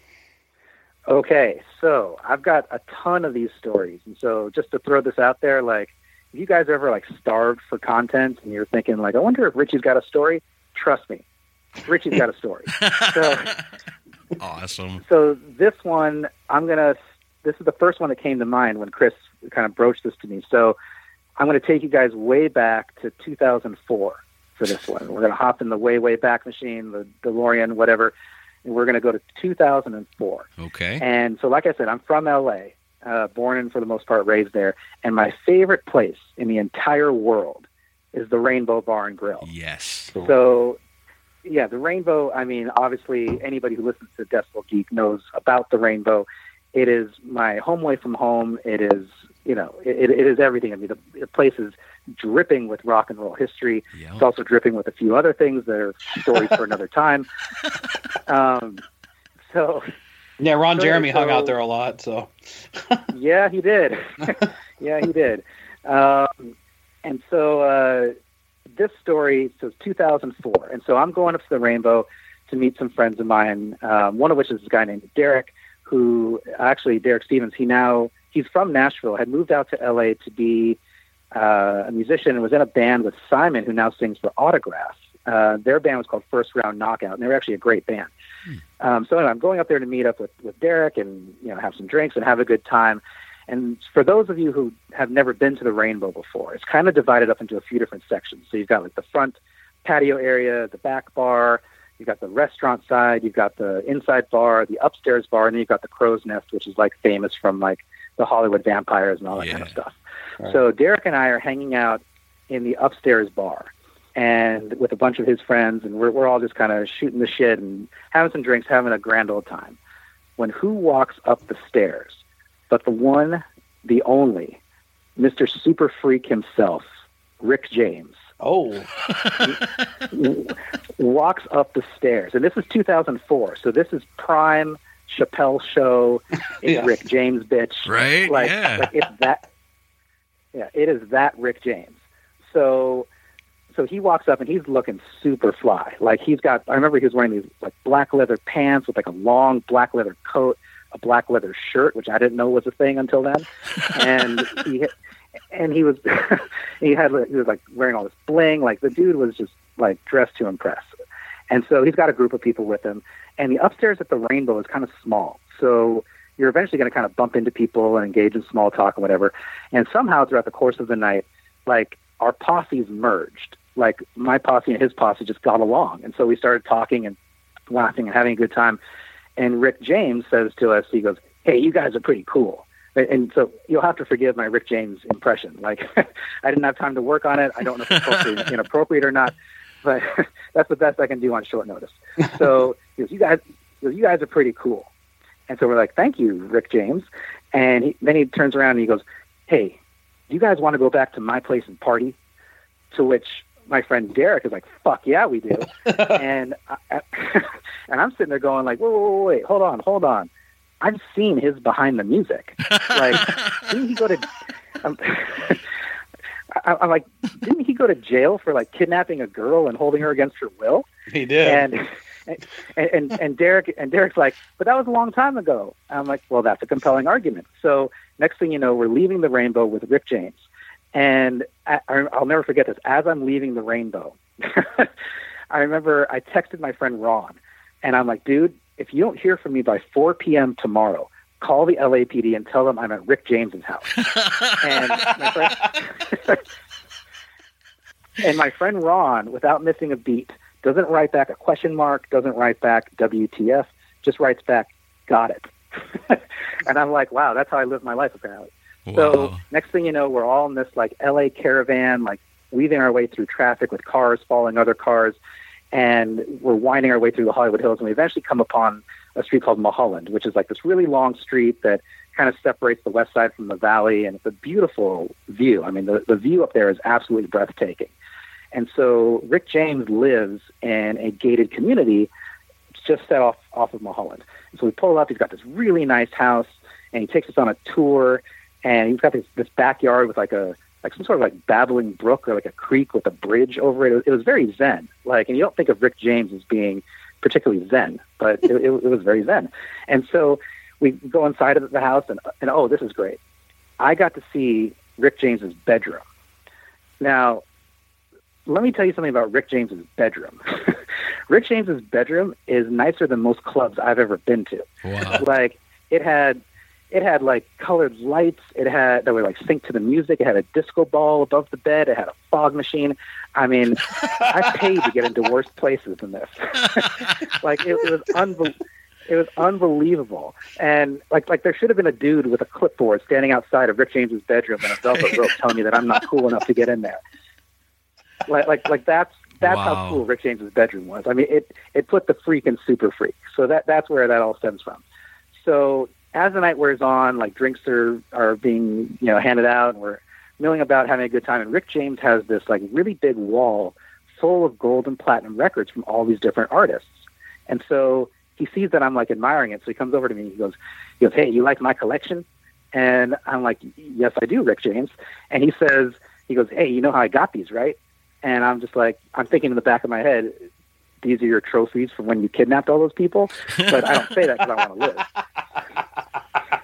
Okay, so I've got a ton of these stories, and so just to throw this out there, like, if you guys are ever like starved for content and you're thinking like, I wonder if Richie's got a story, trust me, Richie's got a story. So awesome. So this one, this is the first one that came to mind when Chris kind of broached this to me. So I'm going to take you guys way back to 2004 for this one. We're going to hop in the way back machine, the DeLorean, whatever, and we're going to go to 2004. Okay. And so, like I said, I'm from LA. Born and for the most part raised there. And my favorite place in the entire world is the Rainbow Bar and Grill. Yes. So, yeah, the Rainbow, I mean, obviously anybody who listens to Decibel Geek knows about the Rainbow. It is my home away from home. It is, it is everything. I mean, the place is dripping with rock and roll history. Yep. It's also dripping with a few other things that are stories for another time. Yeah, Ron Jeremy hung out there a lot, so. Yeah, he did. Yeah, he did. And so this story, so it's 2004. And so I'm going up to the Rainbow to meet some friends of mine, one of which is a guy named Derek, Derek Stevens, he's from Nashville, had moved out to L.A. to be a musician and was in a band with Simon, who now sings for Autograph. Their band was called First Round Knockout, and they were actually a great band. So anyway, I'm going up there to meet up with Derek and have some drinks and have a good time. And for those of you who have never been to the Rainbow before, it's kind of divided up into a few different sections. So you've got like the front patio area, the back bar, you've got the restaurant side, you've got the inside bar, the upstairs bar, and then you've got the Crow's Nest, which is like famous from like the Hollywood vampires and all that kind of stuff. Right. So Derek and I are hanging out in the upstairs bar and with a bunch of his friends, and we're all just kind of shooting the shit and having some drinks, having a grand old time. When who walks up the stairs but the one, the only, Mr. Super Freak himself, Rick James. Oh. Walks up the stairs. And this is 2004, so this is prime Chappelle Show. It's Rick James, bitch. Right? Like it's that. Yeah, it is that Rick James. So he walks up and he's looking super fly. Like I remember he was wearing these like black leather pants with like a long black leather coat, a black leather shirt, which I didn't know was a thing until then. And he was like wearing all this bling. Like the dude was just like dressed to impress. And so he's got a group of people with him. And the upstairs at the Rainbow is kind of small. So you're eventually going to kind of bump into people and engage in small talk and whatever. And somehow throughout the course of the night, like our posses merged. Like my posse and his posse just got along. And so we started talking and laughing and having a good time. And Rick James says to us, he goes, "Hey, you guys are pretty cool." And so you'll have to forgive my Rick James impression. Like, I didn't have time to work on it. I don't know if it's totally inappropriate or not, but that's the best I can do on short notice. So he goes, you guys are pretty cool. And so we're like, "Thank you, Rick James." And then he turns around and he goes, "Hey, do you guys want to go back to my place and party?" To which my friend Derek is like, "Fuck yeah, we do." and I'm sitting there going like, whoa, wait, hold on. I've seen his behind the music. Like, didn't he go to? I'm like, didn't he go to jail for like kidnapping a girl and holding her against her will? He did. And Derek's like, "But that was a long time ago." I'm like, "Well, that's a compelling argument." So next thing you know, we're leaving the Rainbow with Rick James, and I'll never forget this. As I'm leaving the Rainbow, I remember I texted my friend Ron, and I'm like, "Dude, if you don't hear from me by 4 p.m. tomorrow, call the LAPD and tell them I'm at Rick James's house." And my friend Ron, without missing a beat, doesn't write back a question mark, doesn't write back WTF, just writes back, "Got it." And I'm like, wow, that's how I live my life apparently. Wow. So next thing you know, we're all in this like LA caravan, like weaving our way through traffic with cars following other cars. And we're winding our way through the Hollywood Hills, and we eventually come upon a street called Mulholland, which is like this really long street that kind of separates the west side from the valley, and it's a beautiful view. I mean, the view up there is absolutely breathtaking. And so Rick James lives in a gated community just set off of Mulholland. And so we pull up, he's got this really nice house, and he takes us on a tour, and he's got this backyard with like some sort of like babbling brook or like a creek with a bridge over it. It was very zen. Like, and you don't think of Rick James as being particularly zen, but it was very zen. And so we go inside of the house, and oh, this is great. I got to see Rick James's bedroom. Now, let me tell you something about Rick James's bedroom. Rick James's bedroom is nicer than most clubs I've ever been to. Wow. Like, it had like colored lights. That were like synced to the music. It had a disco ball above the bed. It had a fog machine. I mean, I paid to get into worse places than this. Like, it was unbelievable. And like there should have been a dude with a clipboard standing outside of Rick James's bedroom and a velvet rope telling me that I'm not cool enough to get in there. Like that's Wow. how cool Rick James's bedroom was. I mean, it put the freak in super freak. So that's where that all stems from. So as the night wears on, like drinks are being handed out, and we're milling about having a good time. And Rick James has this like really big wall full of gold and platinum records from all these different artists. And so he sees that I'm like admiring it. So he comes over to me and he goes, "Hey, you like my collection?" And I'm like, "Yes, I do, Rick James." And he goes, "Hey, you know how I got these, right?" And I'm just like, I'm thinking in the back of my head, these are your trophies from when you kidnapped all those people. But I don't say that because I want to live.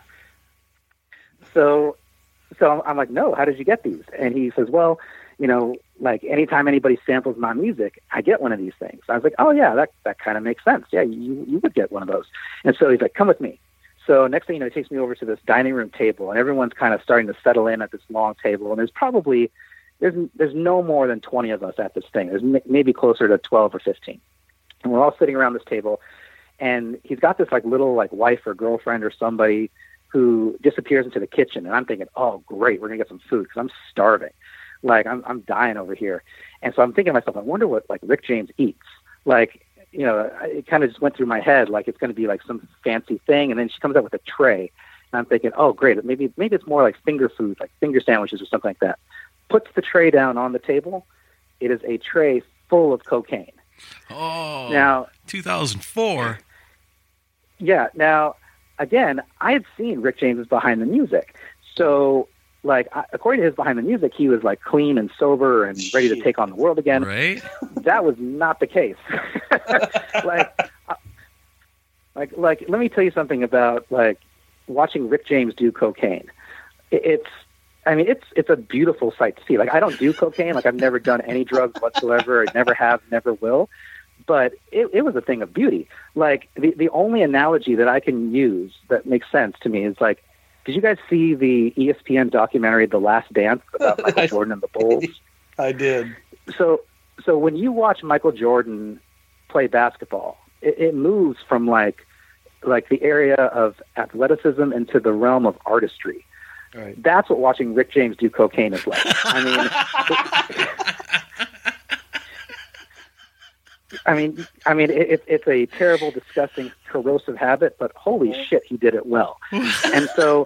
So I'm like, "No, how did you get these?" And he says, "Well, like anytime anybody samples my music, I get one of these things." I was like, "Oh yeah, that kind of makes sense. Yeah, you would get one of those." And so he's like, "Come with me." So next thing you know, he takes me over to this dining room table, and everyone's kind of starting to settle in at this long table. And there's no more than 20 of us at this thing. There's maybe closer to 12 or 15. And we're all sitting around this table, and he's got this like little like wife or girlfriend or somebody who disappears into the kitchen. And I'm thinking, oh great, we're gonna get some food because I'm starving. Like I'm dying over here. And so I'm thinking to myself, I wonder what like Rick James eats. Like, it kind of just went through my head, like it's going to be like some fancy thing. And then she comes up with a tray, and I'm thinking, oh great, maybe it's more like finger food, like finger sandwiches or something like that. Puts the tray down on the table. It is a tray full of cocaine. Oh, now 2004. Yeah. Now, again, I had seen Rick James's Behind the Music. So, like, according to his Behind the Music, he was like clean and sober and ready to take on the world again. Right? That was not the case. Like, let me tell you something about like watching Rick James do cocaine. It's a beautiful sight to see. Like, I don't do cocaine. Like, I've never done any drugs whatsoever. I never have, never will. But it was a thing of beauty. Like, the only analogy that I can use that makes sense to me is like, did you guys see the ESPN documentary, The Last Dance, about Michael Jordan and the Bulls? I did. So when you watch Michael Jordan play basketball, it moves from like like the area of athleticism into the realm of artistry. Right. That's what watching Rick James do cocaine is like. It's a terrible, disgusting, corrosive habit, but holy shit, he did it well. And so,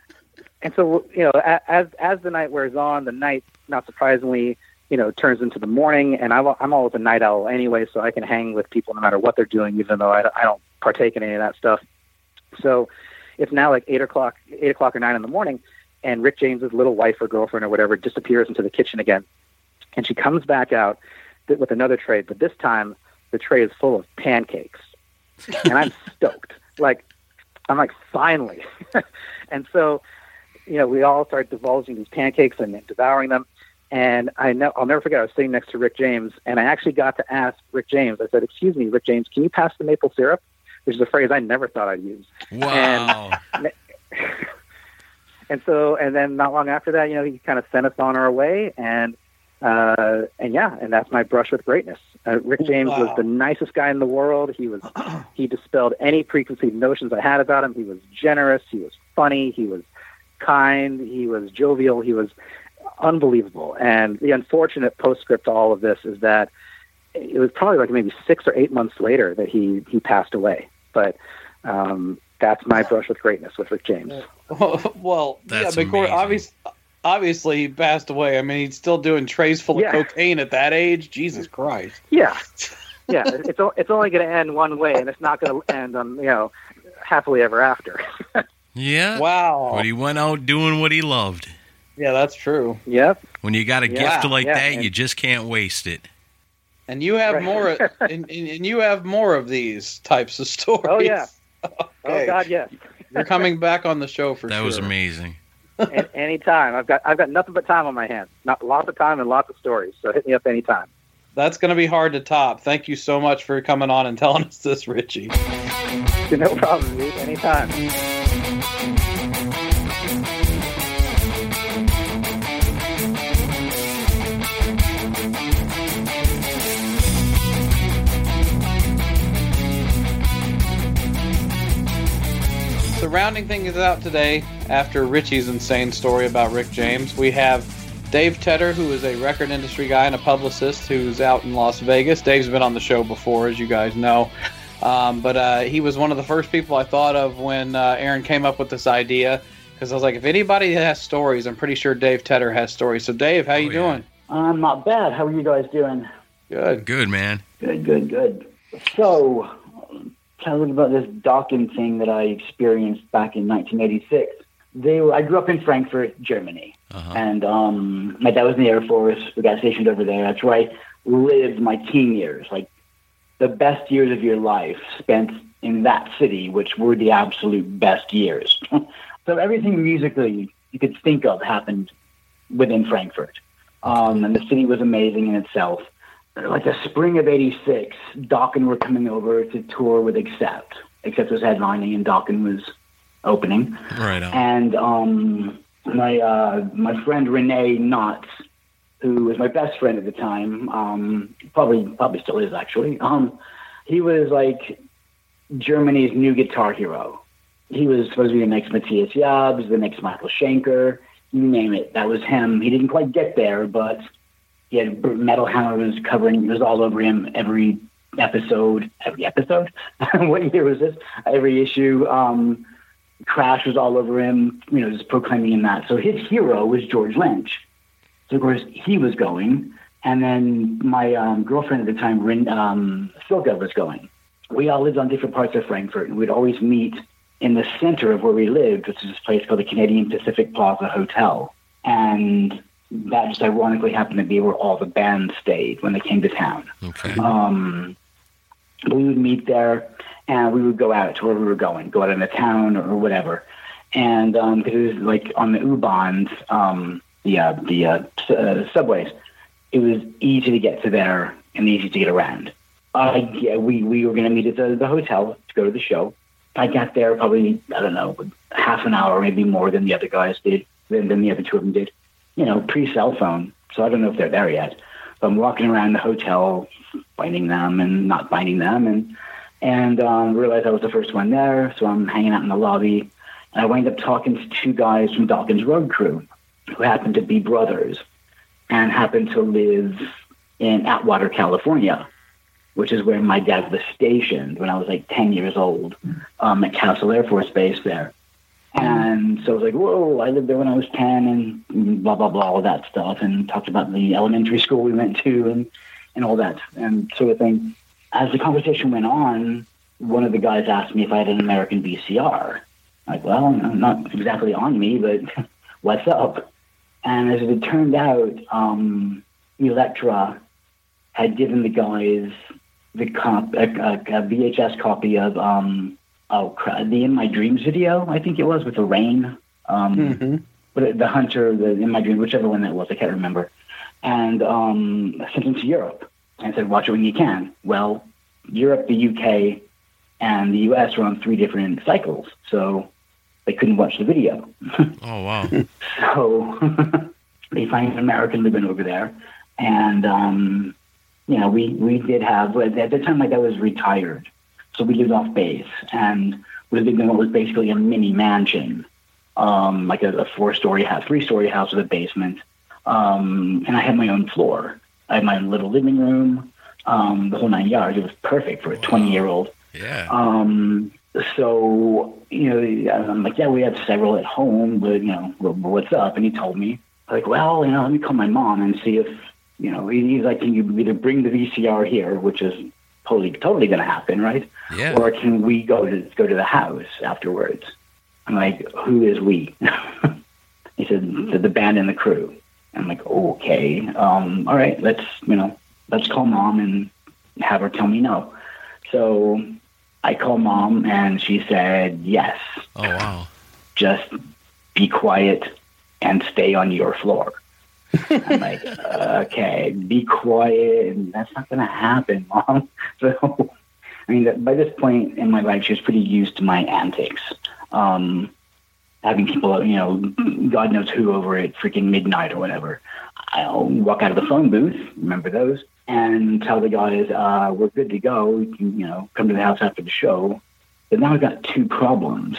as the night wears on, the night, not surprisingly, turns into the morning, and I'm always a night owl anyway, so I can hang with people no matter what they're doing, even though I don't partake in any of that stuff. So it's now like 8 o'clock or 9 in the morning, and Rick James's little wife or girlfriend or whatever disappears into the kitchen again, and she comes back out with another tray, but this time the tray is full of pancakes, and I'm stoked. I'm like, finally. And so, we all start divulging these pancakes and devouring them. And I'll never forget, I was sitting next to Rick James, and I actually got to ask Rick James, I said, "Excuse me, Rick James, can you pass the maple syrup?" Which is a phrase I never thought I'd use. Wow. And then not long after that, he kind of sent us on our way, and that's my brush with greatness. Rick James was the nicest guy in the world. He dispelled any preconceived notions I had about him. He was generous. He was funny. He was kind. He was jovial. He was unbelievable. And the unfortunate postscript to all of this is that it was probably like maybe 6 or 8 months later that he passed away. But that's my brush with greatness with Rick James. Well, that's but obviously he passed away. I mean, he's still doing trays full of cocaine at that age. Jesus Christ. Yeah. Yeah. It's only going to end one way, and it's not going to end on, happily ever after. Yeah. Wow. But he went out doing what he loved. Yeah, that's true. Yep. When you got a gift like that, you just can't waste it. And you have more, and you have more of these types of stories. Oh yeah. Okay. Oh God, yes. You're coming back on the show for that sure. That was amazing. Anytime. I've got nothing but time on my hands. Not lots of time and lots of stories. So hit me up anytime. That's going to be hard to top. Thank you so much for coming on and telling us this, Richie. No problem, dude. Anytime. So rounding things out today, after Richie's insane story about Rick James, we have Dave Tedder, who is a record industry guy and a publicist who's out in Las Vegas. Dave's been on the show before, as you guys know. But he was one of the first people I thought of when Aaron came up with this idea, because I was like, if anybody has stories, I'm pretty sure Dave Tedder has stories. So Dave, how you doing? I'm not bad. How are you guys doing? Good. Good, man. Good. So, tell us about this docking thing that I experienced back in 1986. I grew up in Frankfurt, Germany. And my dad was in the Air Force. We got stationed over there. That's where I lived my teen years, like the best years of your life spent in that city, which were the absolute best years. So everything musically you could think of happened within Frankfurt. And the city was amazing in itself. Like the spring of '86, Dokken were coming over to tour with Accept. Accept was headlining and Dokken was opening. Right on. And my friend Renee Knotts, who was my best friend at the time, probably still is actually. He was like Germany's new guitar hero. He was supposed to be the next Matthias Jabs, the next Michael Schenker, you name it. That was him. He didn't quite get there, but he had Metal Hammer was covering. It was all over him every episode. What year was this? Every issue. Crash was all over him, just proclaiming him that. So his hero was George Lynch. So, of course, he was going. And then my girlfriend at the time, Silka, was going. We all lived on different parts of Frankfurt, and we'd always meet in the center of where we lived, which is this place called the Canadian Pacific Plaza Hotel. And that just ironically happened to be where all the bands stayed when they came to town. Okay. We would meet there, and we would go out to where we were going, go out in the town or whatever. And because it was like on the U-Bahns, the subways, it was easy to get to there and easy to get around. We were going to meet at the hotel to go to the show. I got there probably, I don't know, half an hour, maybe more than the other guys did, than the other two of them did. Pre-cell phone, so I don't know if they're there yet. But I'm walking around the hotel, finding them and not finding them, and realized I was the first one there. So I'm hanging out in the lobby, and I wind up talking to two guys from Dawkins Road Crew who happened to be brothers and happened to live in Atwater, California, which is where my dad was stationed when I was like 10 years old, at Castle Air Force Base there. And so I was like, whoa, I lived there when I was 10 and blah, blah, blah, all that stuff, and talked about the elementary school we went to and all that and sort of thing. As the conversation went on, one of the guys asked me if I had an American VCR. Like, well, not exactly on me, but what's up? And as it turned out, Elektra had given the guys a VHS copy of the In My Dreams video, I think it was, with the rain. But the Hunter, the In My Dreams, whichever one that was, I can't remember. And sent them to Europe and said, watch it when you can. Well, Europe, the UK, and the US were on 3 different cycles, so they couldn't watch the video. Oh, wow. So they find an American living over there. And, we did have, at the time my dad was retired, so we lived off base, and we lived in what was basically a mini mansion, like a 3-story house with a basement. And I had my own floor. I had my own little living room, the whole 9 yards. It was perfect for a 20-year-old. Yeah. So, I'm like, yeah, we have several at home, but, what's up? And he told me, like, well, let me call my mom and see if, he's like, can you either bring the VCR here, which is totally going to happen, right? Yeah. Or can we go to the house afterwards? I'm like, who is we? He said, the band and the crew. I'm like, okay, all right, let's call mom and have her tell me no. So I called mom and she said, yes. Oh, wow. Just be quiet and stay on your floor. I'm like, okay, be quiet. That's not going to happen, Mom. So, by this point in my life, she was pretty used to my antics. Having people, God knows who over at freaking midnight or whatever. I'll walk out of the phone booth, remember those, and tell the guys, we're good to go. You can, come to the house after the show. But now I've got 2 problems.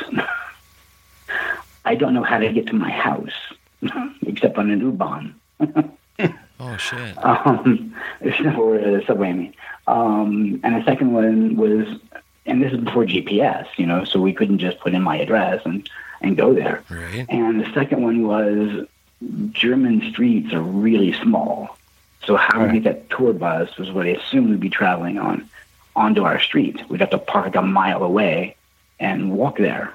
I don't know how to get to my house, except on an U-Bahn. Oh, shit. Or a subway, I mean. And the second one was, and this is before GPS, so we couldn't just put in my address and go there. Right. And the second one was, German streets are really small. So how we get that tour bus was what I assumed we'd be traveling onto our street. We'd have to park a mile away and walk there.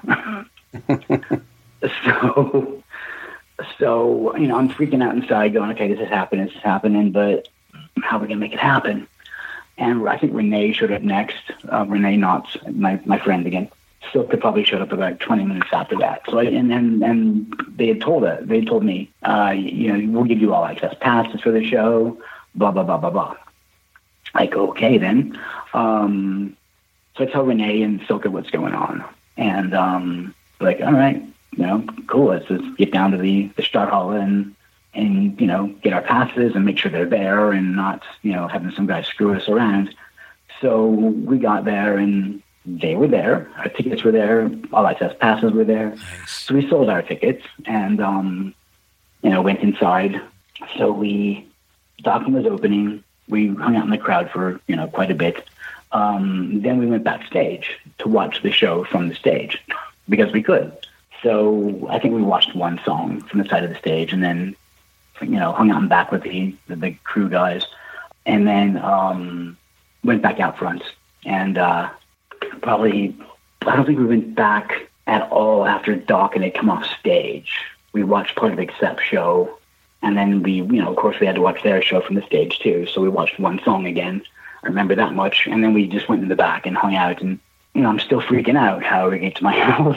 So, I'm freaking out inside going, okay, this is happening, but how are we going to make it happen? And I think Renee showed up next. Renee Knotts, my friend again. Silka probably showed up about 20 minutes after that. So, and they had told me, we'll give you all access passes for the show, blah, blah, blah, blah, blah. Like, okay, then. So I tell Renee and Silka what's going on. And, like, all right, cool. Let's just get down to the Stadthalle and get our passes and make sure they're there and not, having some guy screw us around. So we got there and they were there. Our tickets were there. All access passes were there. Nice. So we sold our tickets and, went inside. So Dokken was opening. We hung out in the crowd for, quite a bit. Then we went backstage to watch the show from the stage because we could. So I think we watched one song from the side of the stage and then, hung out in back with the crew guys and then went back out front. And I don't think we went back at all after Dokken had come off stage. We watched part of Accept's show and then we, of course we had to watch their show from the stage too. So we watched one song again. I remember that much. And then we just went in the back and hung out and, I'm still freaking out how we get to my house.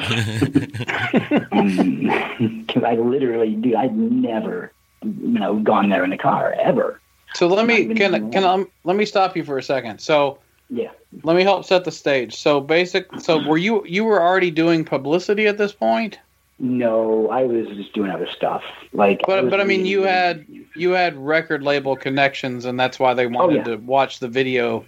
Because I literally I'd never, gone there in a car ever. So let me stop you for a second. So yeah, let me help set the stage. So were you were already doing publicity at this point? No, I was just doing other stuff. But I mean, you had record label connections, and that's why they wanted to watch the video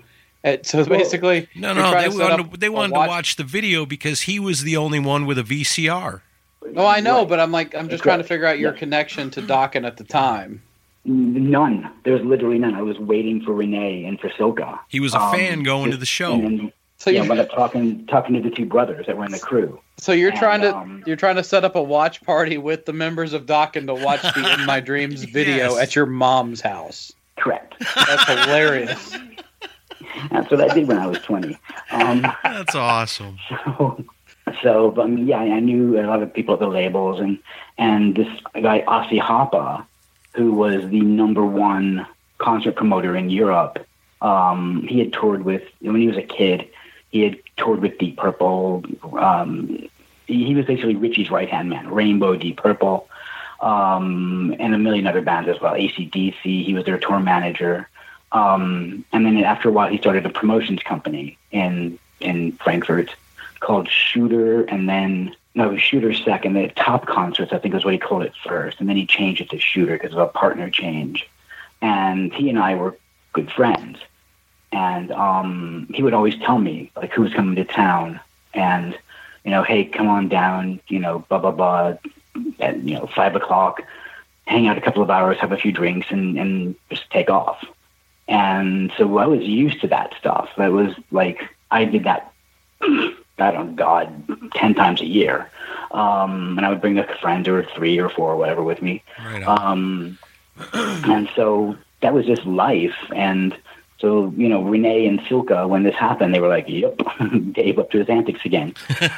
So basically, No, you're trying they to set wanted, up they a wanted to watch the video because he was the only one with a VCR. Oh, I know, Right. but I'm just trying to figure out your connection to Dokken at the time. None. There was literally none. I was waiting for Renee and for Silka. He was a fan going to the show. And then, So yeah, you, wound up talking to the two brothers that were in the crew. so you're and, trying to set up a watch party with the members of Dokken to watch the In My Dreams video Yes. at your mom's house. Correct. That's hilarious. That's what I did when I was 20. That's awesome. So yeah, I knew a lot of people at the labels, and this guy Ossie Hoppa, who was the #1 concert promoter in Europe. He had toured with, when he was a kid, he had toured with Deep Purple. He was basically Richie's right-hand man, Rainbow, Deep Purple, and a million other bands as well. AC/DC, he was their tour manager. And then after a while, he started a promotions company in Frankfurt called Shooter, and then Shooter second. The Top Concerts, I think, was what he called it first, and then he changed it to Shooter because of a partner change. And he and I were good friends, and he would always tell me like who was coming to town, and hey, come on down, blah blah blah, at 5 o'clock, hang out a couple of hours, have a few drinks, and just take off. And so I was used to that stuff. That was like I did that. I don't God 10 times a year, and I would bring a friend or 3 or 4 or whatever with me. Right on. And so that was just life. And so, Renee and Silka, when this happened, they were like, yep, Dave up to his antics again.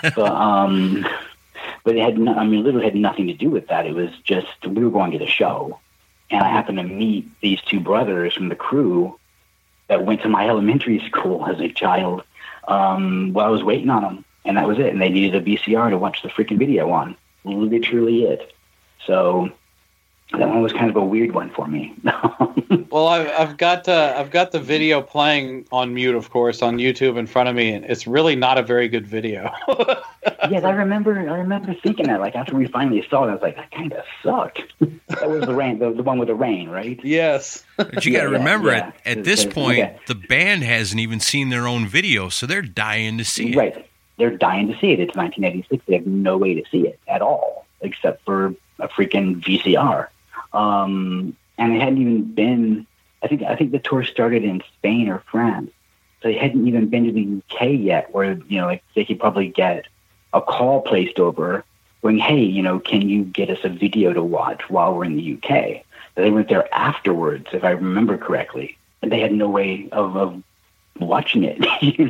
But it had literally had nothing to do with that. It was just, we were going to the show, and I happened to meet these two brothers from the crew that went to my elementary school as a child while I was waiting on them. And that was it. And they needed a VCR to watch the freaking video on. Literally it. So that one was kind of a weird one for me. Well, I've got the video playing on mute, of course, on YouTube in front of me, and it's really not a very good video. Yes, I remember thinking that. Like after we finally saw it, I was like, that kind of sucked. That was the rain, the one with the rain, right? Yes. But you got to remember, yeah. at this point, the band hasn't even seen their own video, so they're dying to see it. Right. They're dying to see it. It's 1986. They have no way to see it at all, except for a freaking VCR. And it hadn't even been. I think the tour started in Spain or France, so they hadn't even been to the UK yet. Where like they could probably get a call placed over, going, "Hey, can you get us a video to watch while we're in the UK?" So they went there afterwards, if I remember correctly, and they had no way of watching it.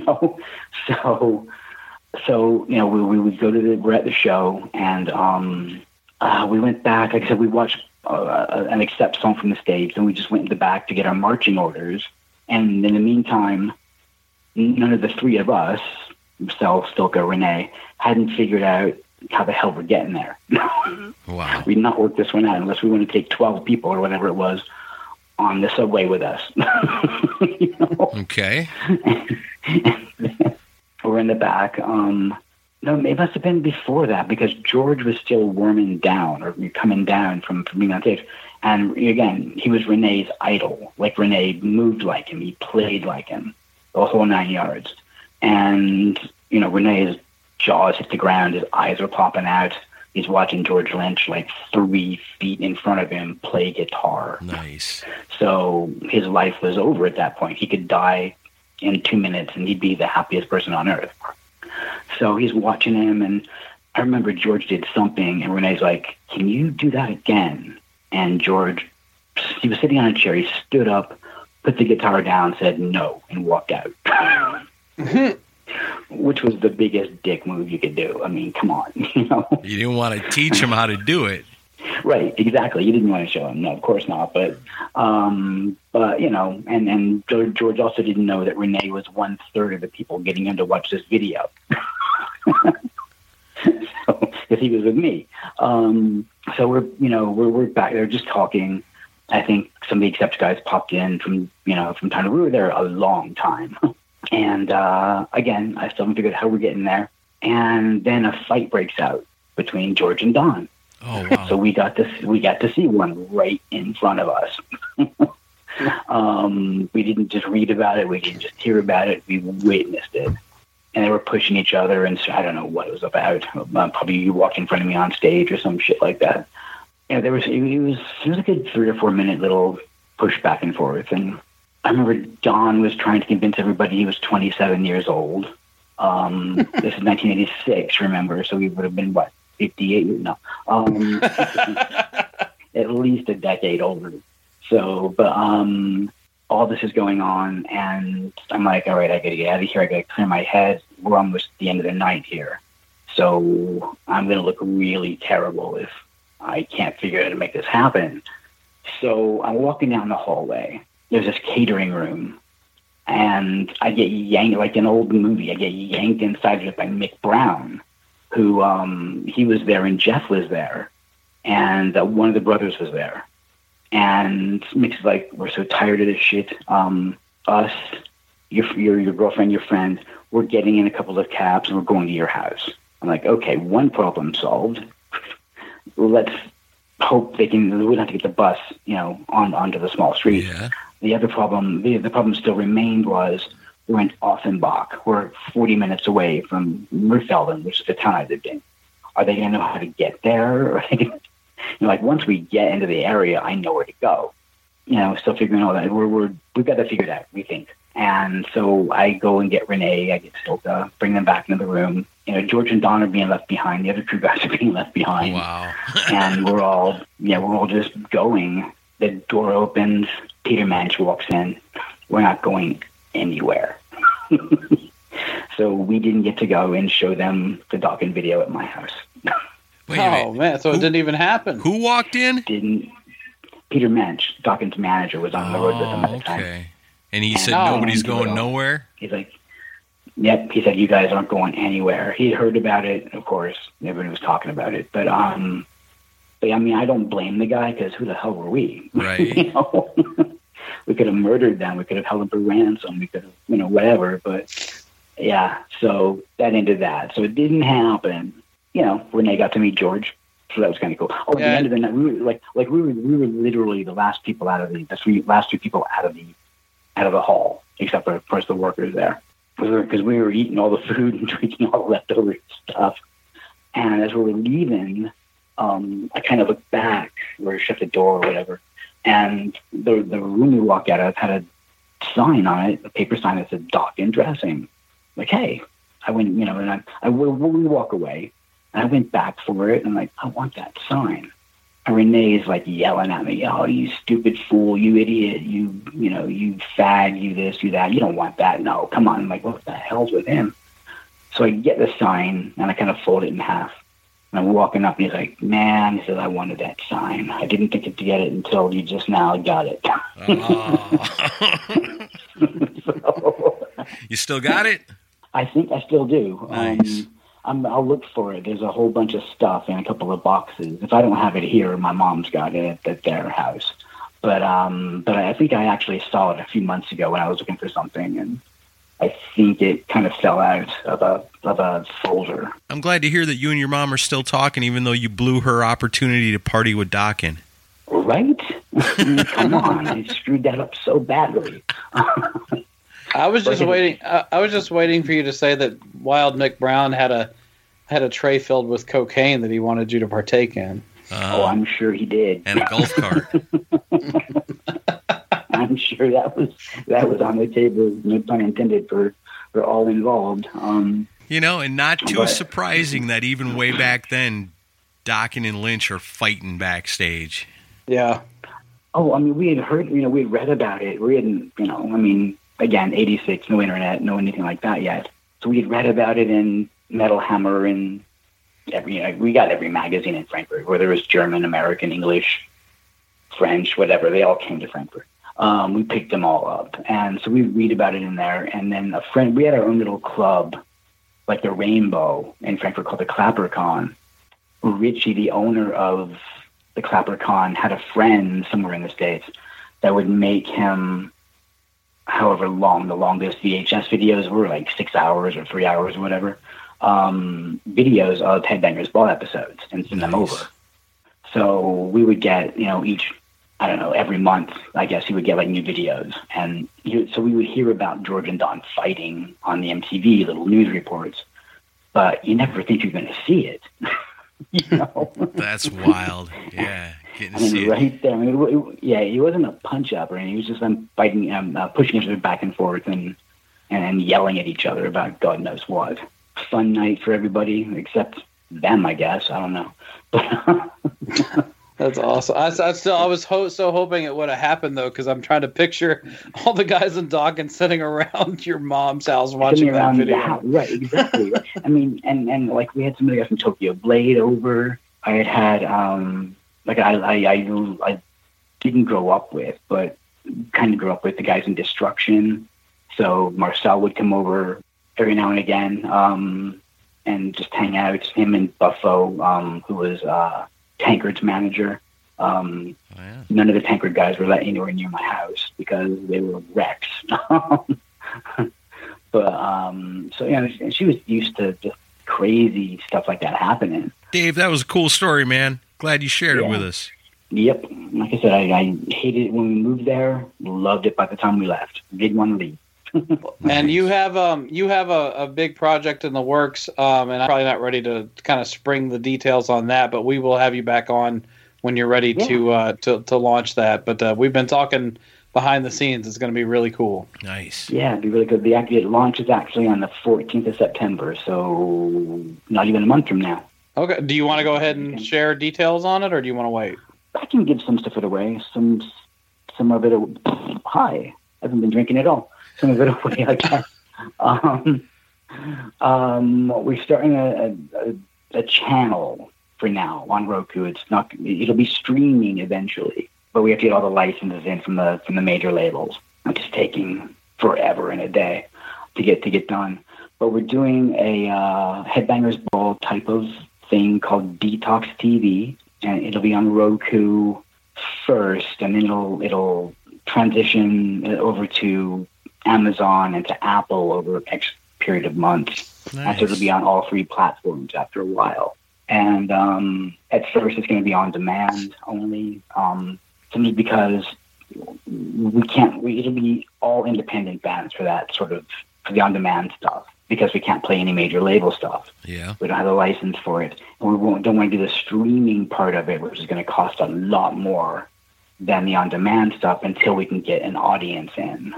So we would go to we're at the show, and we went back. Like I said, we watched an Accept song from the stage, and we just went in the back to get our marching orders. And in the meantime, none of the three of us, myself, Silka, Renee, hadn't figured out how the hell we're getting there. Wow. We'd not worked this one out unless we want to take 12 people or whatever it was on the subway with us. Okay. We're in the back. No, it must have been before that because George was still warming down or coming down from being on stage. And again, he was Renee's idol. Like Renee moved like him. He played like him. The whole 9 yards. And, Renee's jaws hit the ground. His eyes are popping out. He's watching George Lynch like 3 feet in front of him play guitar. Nice. So his life was over at that point. He could die in 2 minutes and he'd be the happiest person on earth. So he's watching him, and I remember George did something, and Renee's like, "Can you do that again?" And George, he was sitting on a chair, he stood up, put the guitar down, said no, and walked out. Which was the biggest dick move you could do. I mean, come on, You didn't want to teach him how to do it. Right, exactly. You didn't want to show him. No, of course not. But and George also didn't know that Renee was 1/3 of the people getting him to watch this video. Because he was with me. So we're back there just talking. I think some of the Accept guys popped in from time to we were there a long time. And again, I still haven't figured out how we're getting there. And then a fight breaks out between George and Don. Oh wow! So we got to see one right in front of us. We didn't just read about it. We didn't just hear about it. We witnessed it. And they were pushing each other, and so I don't know what it was about. Probably you walked in front of me on stage or some shit like that. You know, it was like a 3 or 4 minute little push back and forth. And I remember Don was trying to convince everybody he was 27 years old. This is 1986, remember? So we would have been, what, 58? No. At least a decade older. So, but all this is going on, and I'm like, all right, I got to get out of here. I got to clear my head. We're almost at the end of the night here. So I'm going to look really terrible if I can't figure out how to make this happen. So I'm walking down the hallway. There's this catering room, and I get yanked, like an old movie, I get yanked inside of it by Mick Brown, who he was there and Jeff was there, and one of the brothers was there. And Mick's like, we're so tired of this shit. Us, your girlfriend, your friend, we're getting in a couple of cabs and we're going to your house. I'm like, okay, one problem solved. Let's hope we don't have to get the bus, onto the small street. Yeah. The other problem, the problem still remained was we're in Offenbach. We're 40 minutes away from Murfelden, which is the town I lived in. Are they going to know how to get there? Or like once we get into the area, I know where to go. Still figuring all that. We've got that figured out, we think. And so I go and get Renee. I get Silka, bring them back into the room. George and Don are being left behind. The other crew guys are being left behind. Wow. And we're all just going. The door opens. Peter Manch walks in. We're not going anywhere. So we didn't get to go and show them the Dokken video at my house. Wait a minute. Man, so it didn't even happen. Who walked in? Peter Mensch, Dokken's manager, was on the road with him at the time. Okay. And he said nobody's going nowhere? He's like, yep. He said, you guys aren't going anywhere. He had heard about it, of course. Everybody was talking about it. But I mean, I don't blame the guy because who the hell were we? Right. We could have murdered them. We could have held them for ransom. We could have, whatever. But yeah, so that ended that. So it didn't happen. Renee got to meet George. So that was kind of cool. Oh, at the end of the night, we were literally the last people out of the last two people out of the hall, except for, of course, the workers there, because we were eating all the food and drinking all the leftover stuff. And as we were leaving, I kind of looked back where I shut the door or whatever, and the room we walked out of had a sign on it, a paper sign that said Dokken Dressing. Like, hey, I went, and we walk away. And I went back for it, and I'm like, I want that sign. And Renee's like yelling at me, oh, you stupid fool, you idiot, you fag, you this, you that. You don't want that. No, come on. I'm like, what the hell's with him? So I get the sign, and I kind of fold it in half. And I'm walking up, and he's like, man, he says, I wanted that sign. I didn't think to get it until you just now got it. So, you still got it? I think I still do. Nice. I'll look for it. There's a whole bunch of stuff in a couple of boxes. If I don't have it here, my mom's got it at their house. But I think I actually saw it a few months ago when I was looking for something, and I think it kind of fell out of a folder. I'm glad to hear that you and your mom are still talking, even though you blew her opportunity to party with Dokken. Right? Come on, I screwed that up so badly. I was just waiting. I was just waiting for you to say that Wild Mick Brown had a tray filled with cocaine that he wanted you to partake in. I'm sure he did. And a golf cart. I'm sure that was on the table, no pun intended, for all involved. And not too surprising that even way back then, Dokken and Lynch are fighting backstage. Yeah. Oh, I mean, we had heard, we had read about it. We hadn't, again, 86, no internet, no anything like that yet. So we had read about it in Metal Hammer and we got every magazine in Frankfurt, whether it was German, American, English, French, whatever. They all came to Frankfurt. We picked them all up. And so we read about it in there. And then we had our own little club, like the Rainbow in Frankfurt called the Clappercon. Richie, the owner of the Clappercon, had a friend somewhere in the States that would make him however long the longest VHS videos were, like 6 hours or 3 hours or whatever, videos of Headbangers Ball episodes and send them over. So we would get, each I don't know, every month, I guess he would get like new videos. And so we would hear about George and Don fighting on the MTV, little news reports, but you never think you're going to see it. You know? That's wild. Yeah. Getting to I mean, see right it. there. I mean, yeah, he wasn't a punch up or anything. He was just them fighting, pushing each other back and forth and yelling at each other about God knows what. Fun night for everybody except them, I guess. I don't know. That's awesome. I was so hoping it would have happened though, because I'm trying to picture all the guys in Dawkins sitting around your mom's house watching that video. Right, exactly. I mean, and like we had some of the guys from Tokyo Blade over. I had like I didn't grow up with, but kind of grew up with the guys in Destruction. So Marcel would come over every now and again and just hang out. It's him and Buffo, who was Tankard's manager. None of the Tankard guys were let anywhere near my house because they were wrecks. But so yeah, she was used to just crazy stuff like that happening. Dave, that was a cool story, man. Glad you shared it with us. Yep. Like I said, I hated it when we moved there. Loved it by the time we left. Didn't want to leave. And you have a big project in the works, and I'm probably not ready to kind of spring the details on that, but we will have you back on when you're ready to launch that. But we've been talking behind the scenes. It's going to be really cool. Nice. Yeah, it'd be really good. The launch is actually on the 14th of September, so not even a month from now. Okay. Do you want to go ahead and share details on it, or do you want to wait? I can give some stuff away. Some of it. Hi, I haven't been drinking at all. Some of it away, I guess. We're starting a channel for now on Roku. It'll be streaming eventually, but we have to get all the licenses in from the major labels. It's just taking forever and a day to get done. But we're doing a Headbangers Ball type of thing called Detox TV, and it'll be on Roku first, and then it'll transition over to Amazon and to Apple over the next period of months. Nice. And so it'll be on all three platforms after a while. And at first, it's going to be on demand only, simply because it'll be all independent bands for that for the on-demand stuff, because we can't play any major label stuff. Yeah. We don't have a license for it. And we don't want to do the streaming part of it, which is going to cost a lot more than the on-demand stuff until we can get an audience in.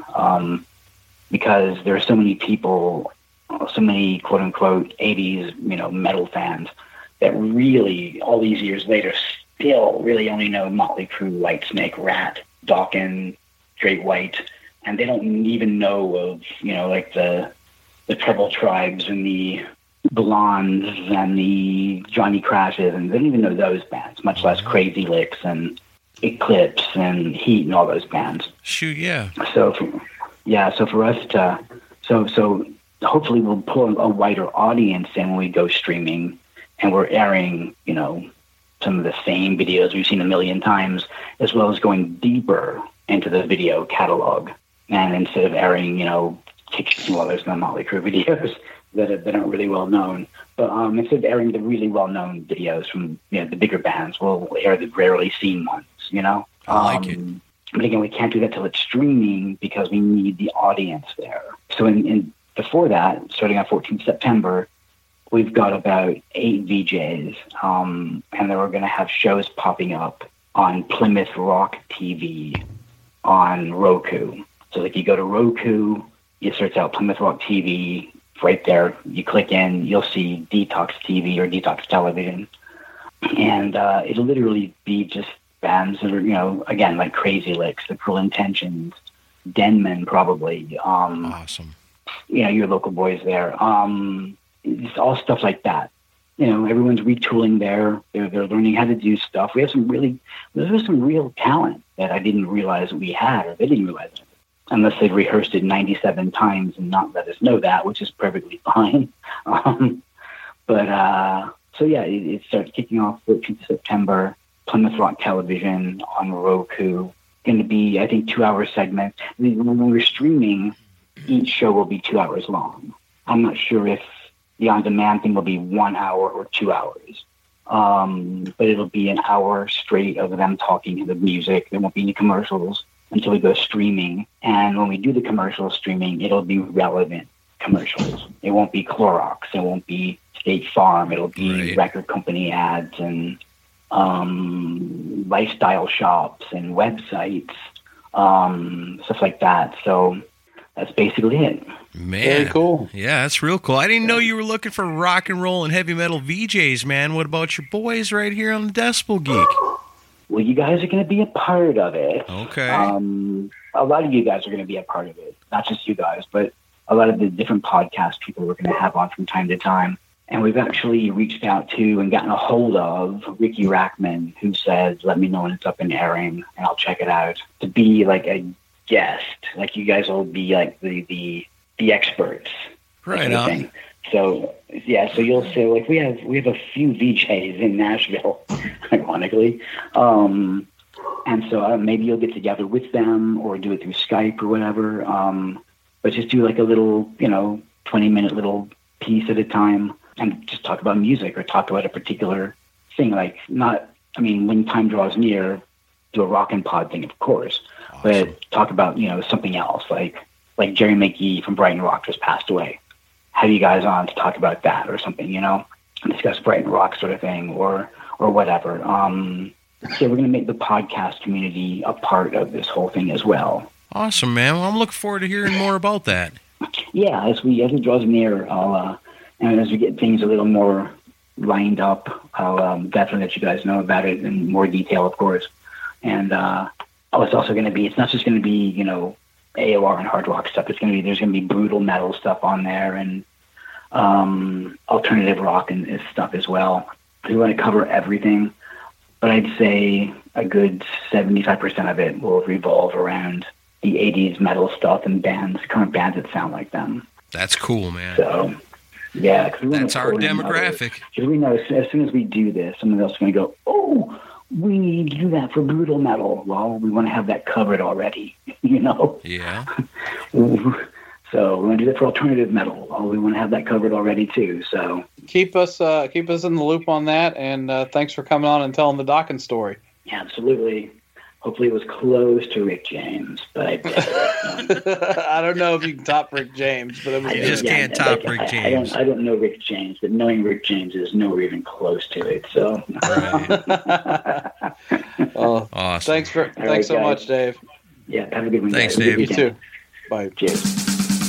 Because there are so many people, so many quote-unquote 80s, metal fans that really, all these years later, still really only know Motley Crue, Whitesnake, Rat, Dawkins, Great White, and they don't even know of, like the Trouble Tribes and the Blondes and the Johnny Crashes, and they don't even know those bands, much less Crazy Licks and Eclipse and Heat and all those bands. Shoot, yeah. So for us to, so hopefully we'll pull a wider audience in when we go streaming, and we're airing, some of the same videos we've seen a million times, as well as going deeper into the video catalog. And instead of airing, there's no Motley Crue videos that aren't really well known, but instead of airing the really well known videos from the bigger bands, we'll air the rarely seen ones. I like it. But again, we can't do that till it's streaming because we need the audience there. So before that, starting on 14th September, we've got about 8 VJs, and then we're going to have shows popping up on Plymouth Rock TV on Roku. So if you go to Roku, you search out Plymouth Rock TV, right there, you click in, you'll see Detox TV or Detox Television. And it'll literally be just bands that are, again, like Crazy Licks, The Cruel Intentions, Denman probably. Awesome. Your local boys there. It's all stuff like that. Everyone's retooling there. They're learning how to do stuff. There's some real talent that I didn't realize we had, or they didn't realize it, unless they've rehearsed it 97 times and not let us know that, which is perfectly fine. So yeah, it starts kicking off 14th September. Plymouth Rock Television on Roku. Going to be, I think, 2-hour segments. When we're streaming, each show will be 2 hours long. I'm not sure if the on-demand thing will be 1 hour or 2 hours. But it'll be an hour straight of them talking the music. There won't be any commercials until we go streaming. And when we do the commercial streaming, it'll be relevant commercials. It won't be Clorox. It won't be State Farm. It'll be record company ads and lifestyle shops and websites, stuff like that. So that's basically it. Man, very cool. Yeah, that's real cool. I didn't know you were looking for rock and roll and heavy metal VJs, man. What about your boys right here on the Decibel Geek? Well, you guys are going to be a part of it. Okay. A lot of you guys are going to be a part of it. Not just you guys, but a lot of the different podcast people we're going to have on from time to time. And we've actually reached out to and gotten a hold of Ricky Rackman, who says, let me know when it's up and airing, and I'll check it out, to be like a guest. Like, you guys will be like the experts. Right on. So, yeah, so you'll say, like, we have a few VJs in Nashville, ironically. And so maybe you'll get together with them or do it through Skype or whatever. But just do like a little, 20-minute little piece at a time and just talk about music or talk about a particular thing. When time draws near, do a rockin' pod thing, of course. Awesome. But talk about, something else, like Jerry McGee from Brighton Rock just passed away. Have you guys on to talk about that or something, and discuss Brighton Rock sort of thing or whatever. So we're going to make the podcast community a part of this whole thing as well. Awesome, man. Well, I'm looking forward to hearing more about that. Yeah, as it draws near, and as we get things a little more lined up, I'll definitely let you guys know about it in more detail, of course. And it's also going to be, it's not just going to be, AOR and hard rock stuff. There's going to be brutal metal stuff on there and alternative rock and stuff as well. We want to cover everything, but I'd say a good 75% of it will revolve around the 80s metal stuff and current bands that sound like them. That's cool, man. So, yeah. That's our demographic. Because we know as soon as we do this, someone else is going to go, oh, we need to do that for brutal metal. Well, we want to have that covered already, Yeah. So we want to do that for alternative metal. We want to have that covered already too. So keep us in the loop on that. And thanks for coming on and telling the Dawkins story. Yeah, absolutely. Hopefully it was close to Rick James, but I don't know if you can top Rick James, but you just can't top Rick James. I don't know Rick James, but knowing Rick James is nowhere even close to it. So, awesome. Thanks so much, Dave. Yeah, have a good one. Thanks, guys. Dave. You too. Bye. Cheers.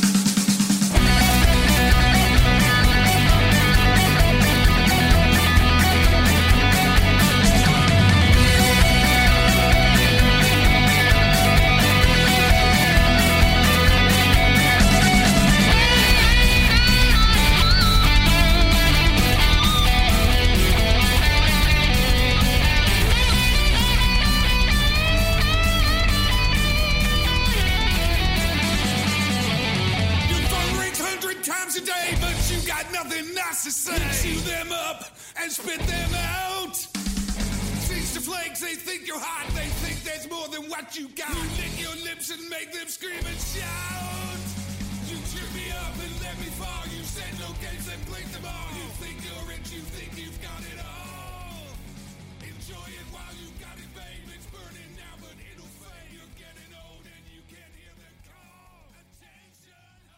Chew them up and spit them out. Feast the flakes, they think you're hot. They think there's more than what you got. You lick your lips and make them scream and shout. You cheer me up and let me fall. You said no games and blink them all. You think you're rich, you think you've got it all. Enjoy it while you got it, babe. It's burning now, but it'll fade. You're getting old and you can't hear the call. Attention.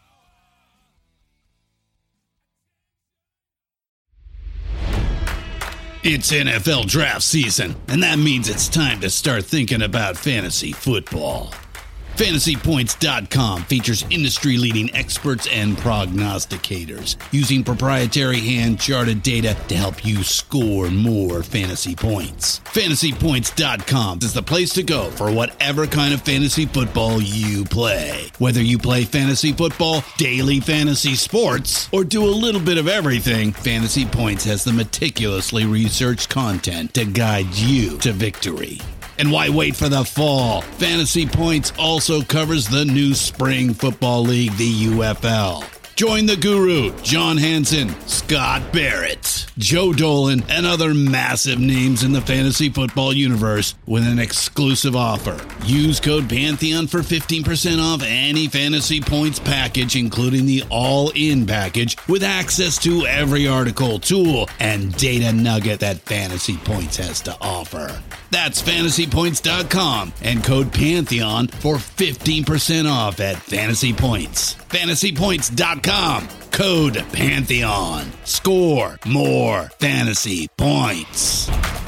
It's NFL draft season, and that means it's time to start thinking about fantasy football. FantasyPoints.com features industry-leading experts and prognosticators using proprietary hand-charted data to help you score more fantasy points. FantasyPoints.com is the place to go for whatever kind of fantasy football you play. Whether you play fantasy football, daily fantasy sports, or do a little bit of everything, Fantasy Points has the meticulously researched content to guide you to victory. And why wait for the fall? Fantasy Points also covers the new spring football league, the UFL. Join the guru, John Hansen, Scott Barrett, Joe Dolan, and other massive names in the fantasy football universe with an exclusive offer. Use code Pantheon for 15% off any Fantasy Points package, including the all-in package, with access to every article, tool, and data nugget that Fantasy Points has to offer. That's fantasypoints.com and code Pantheon for 15% off at Fantasy Points. Fantasypoints.com, code Pantheon. Score more fantasy points.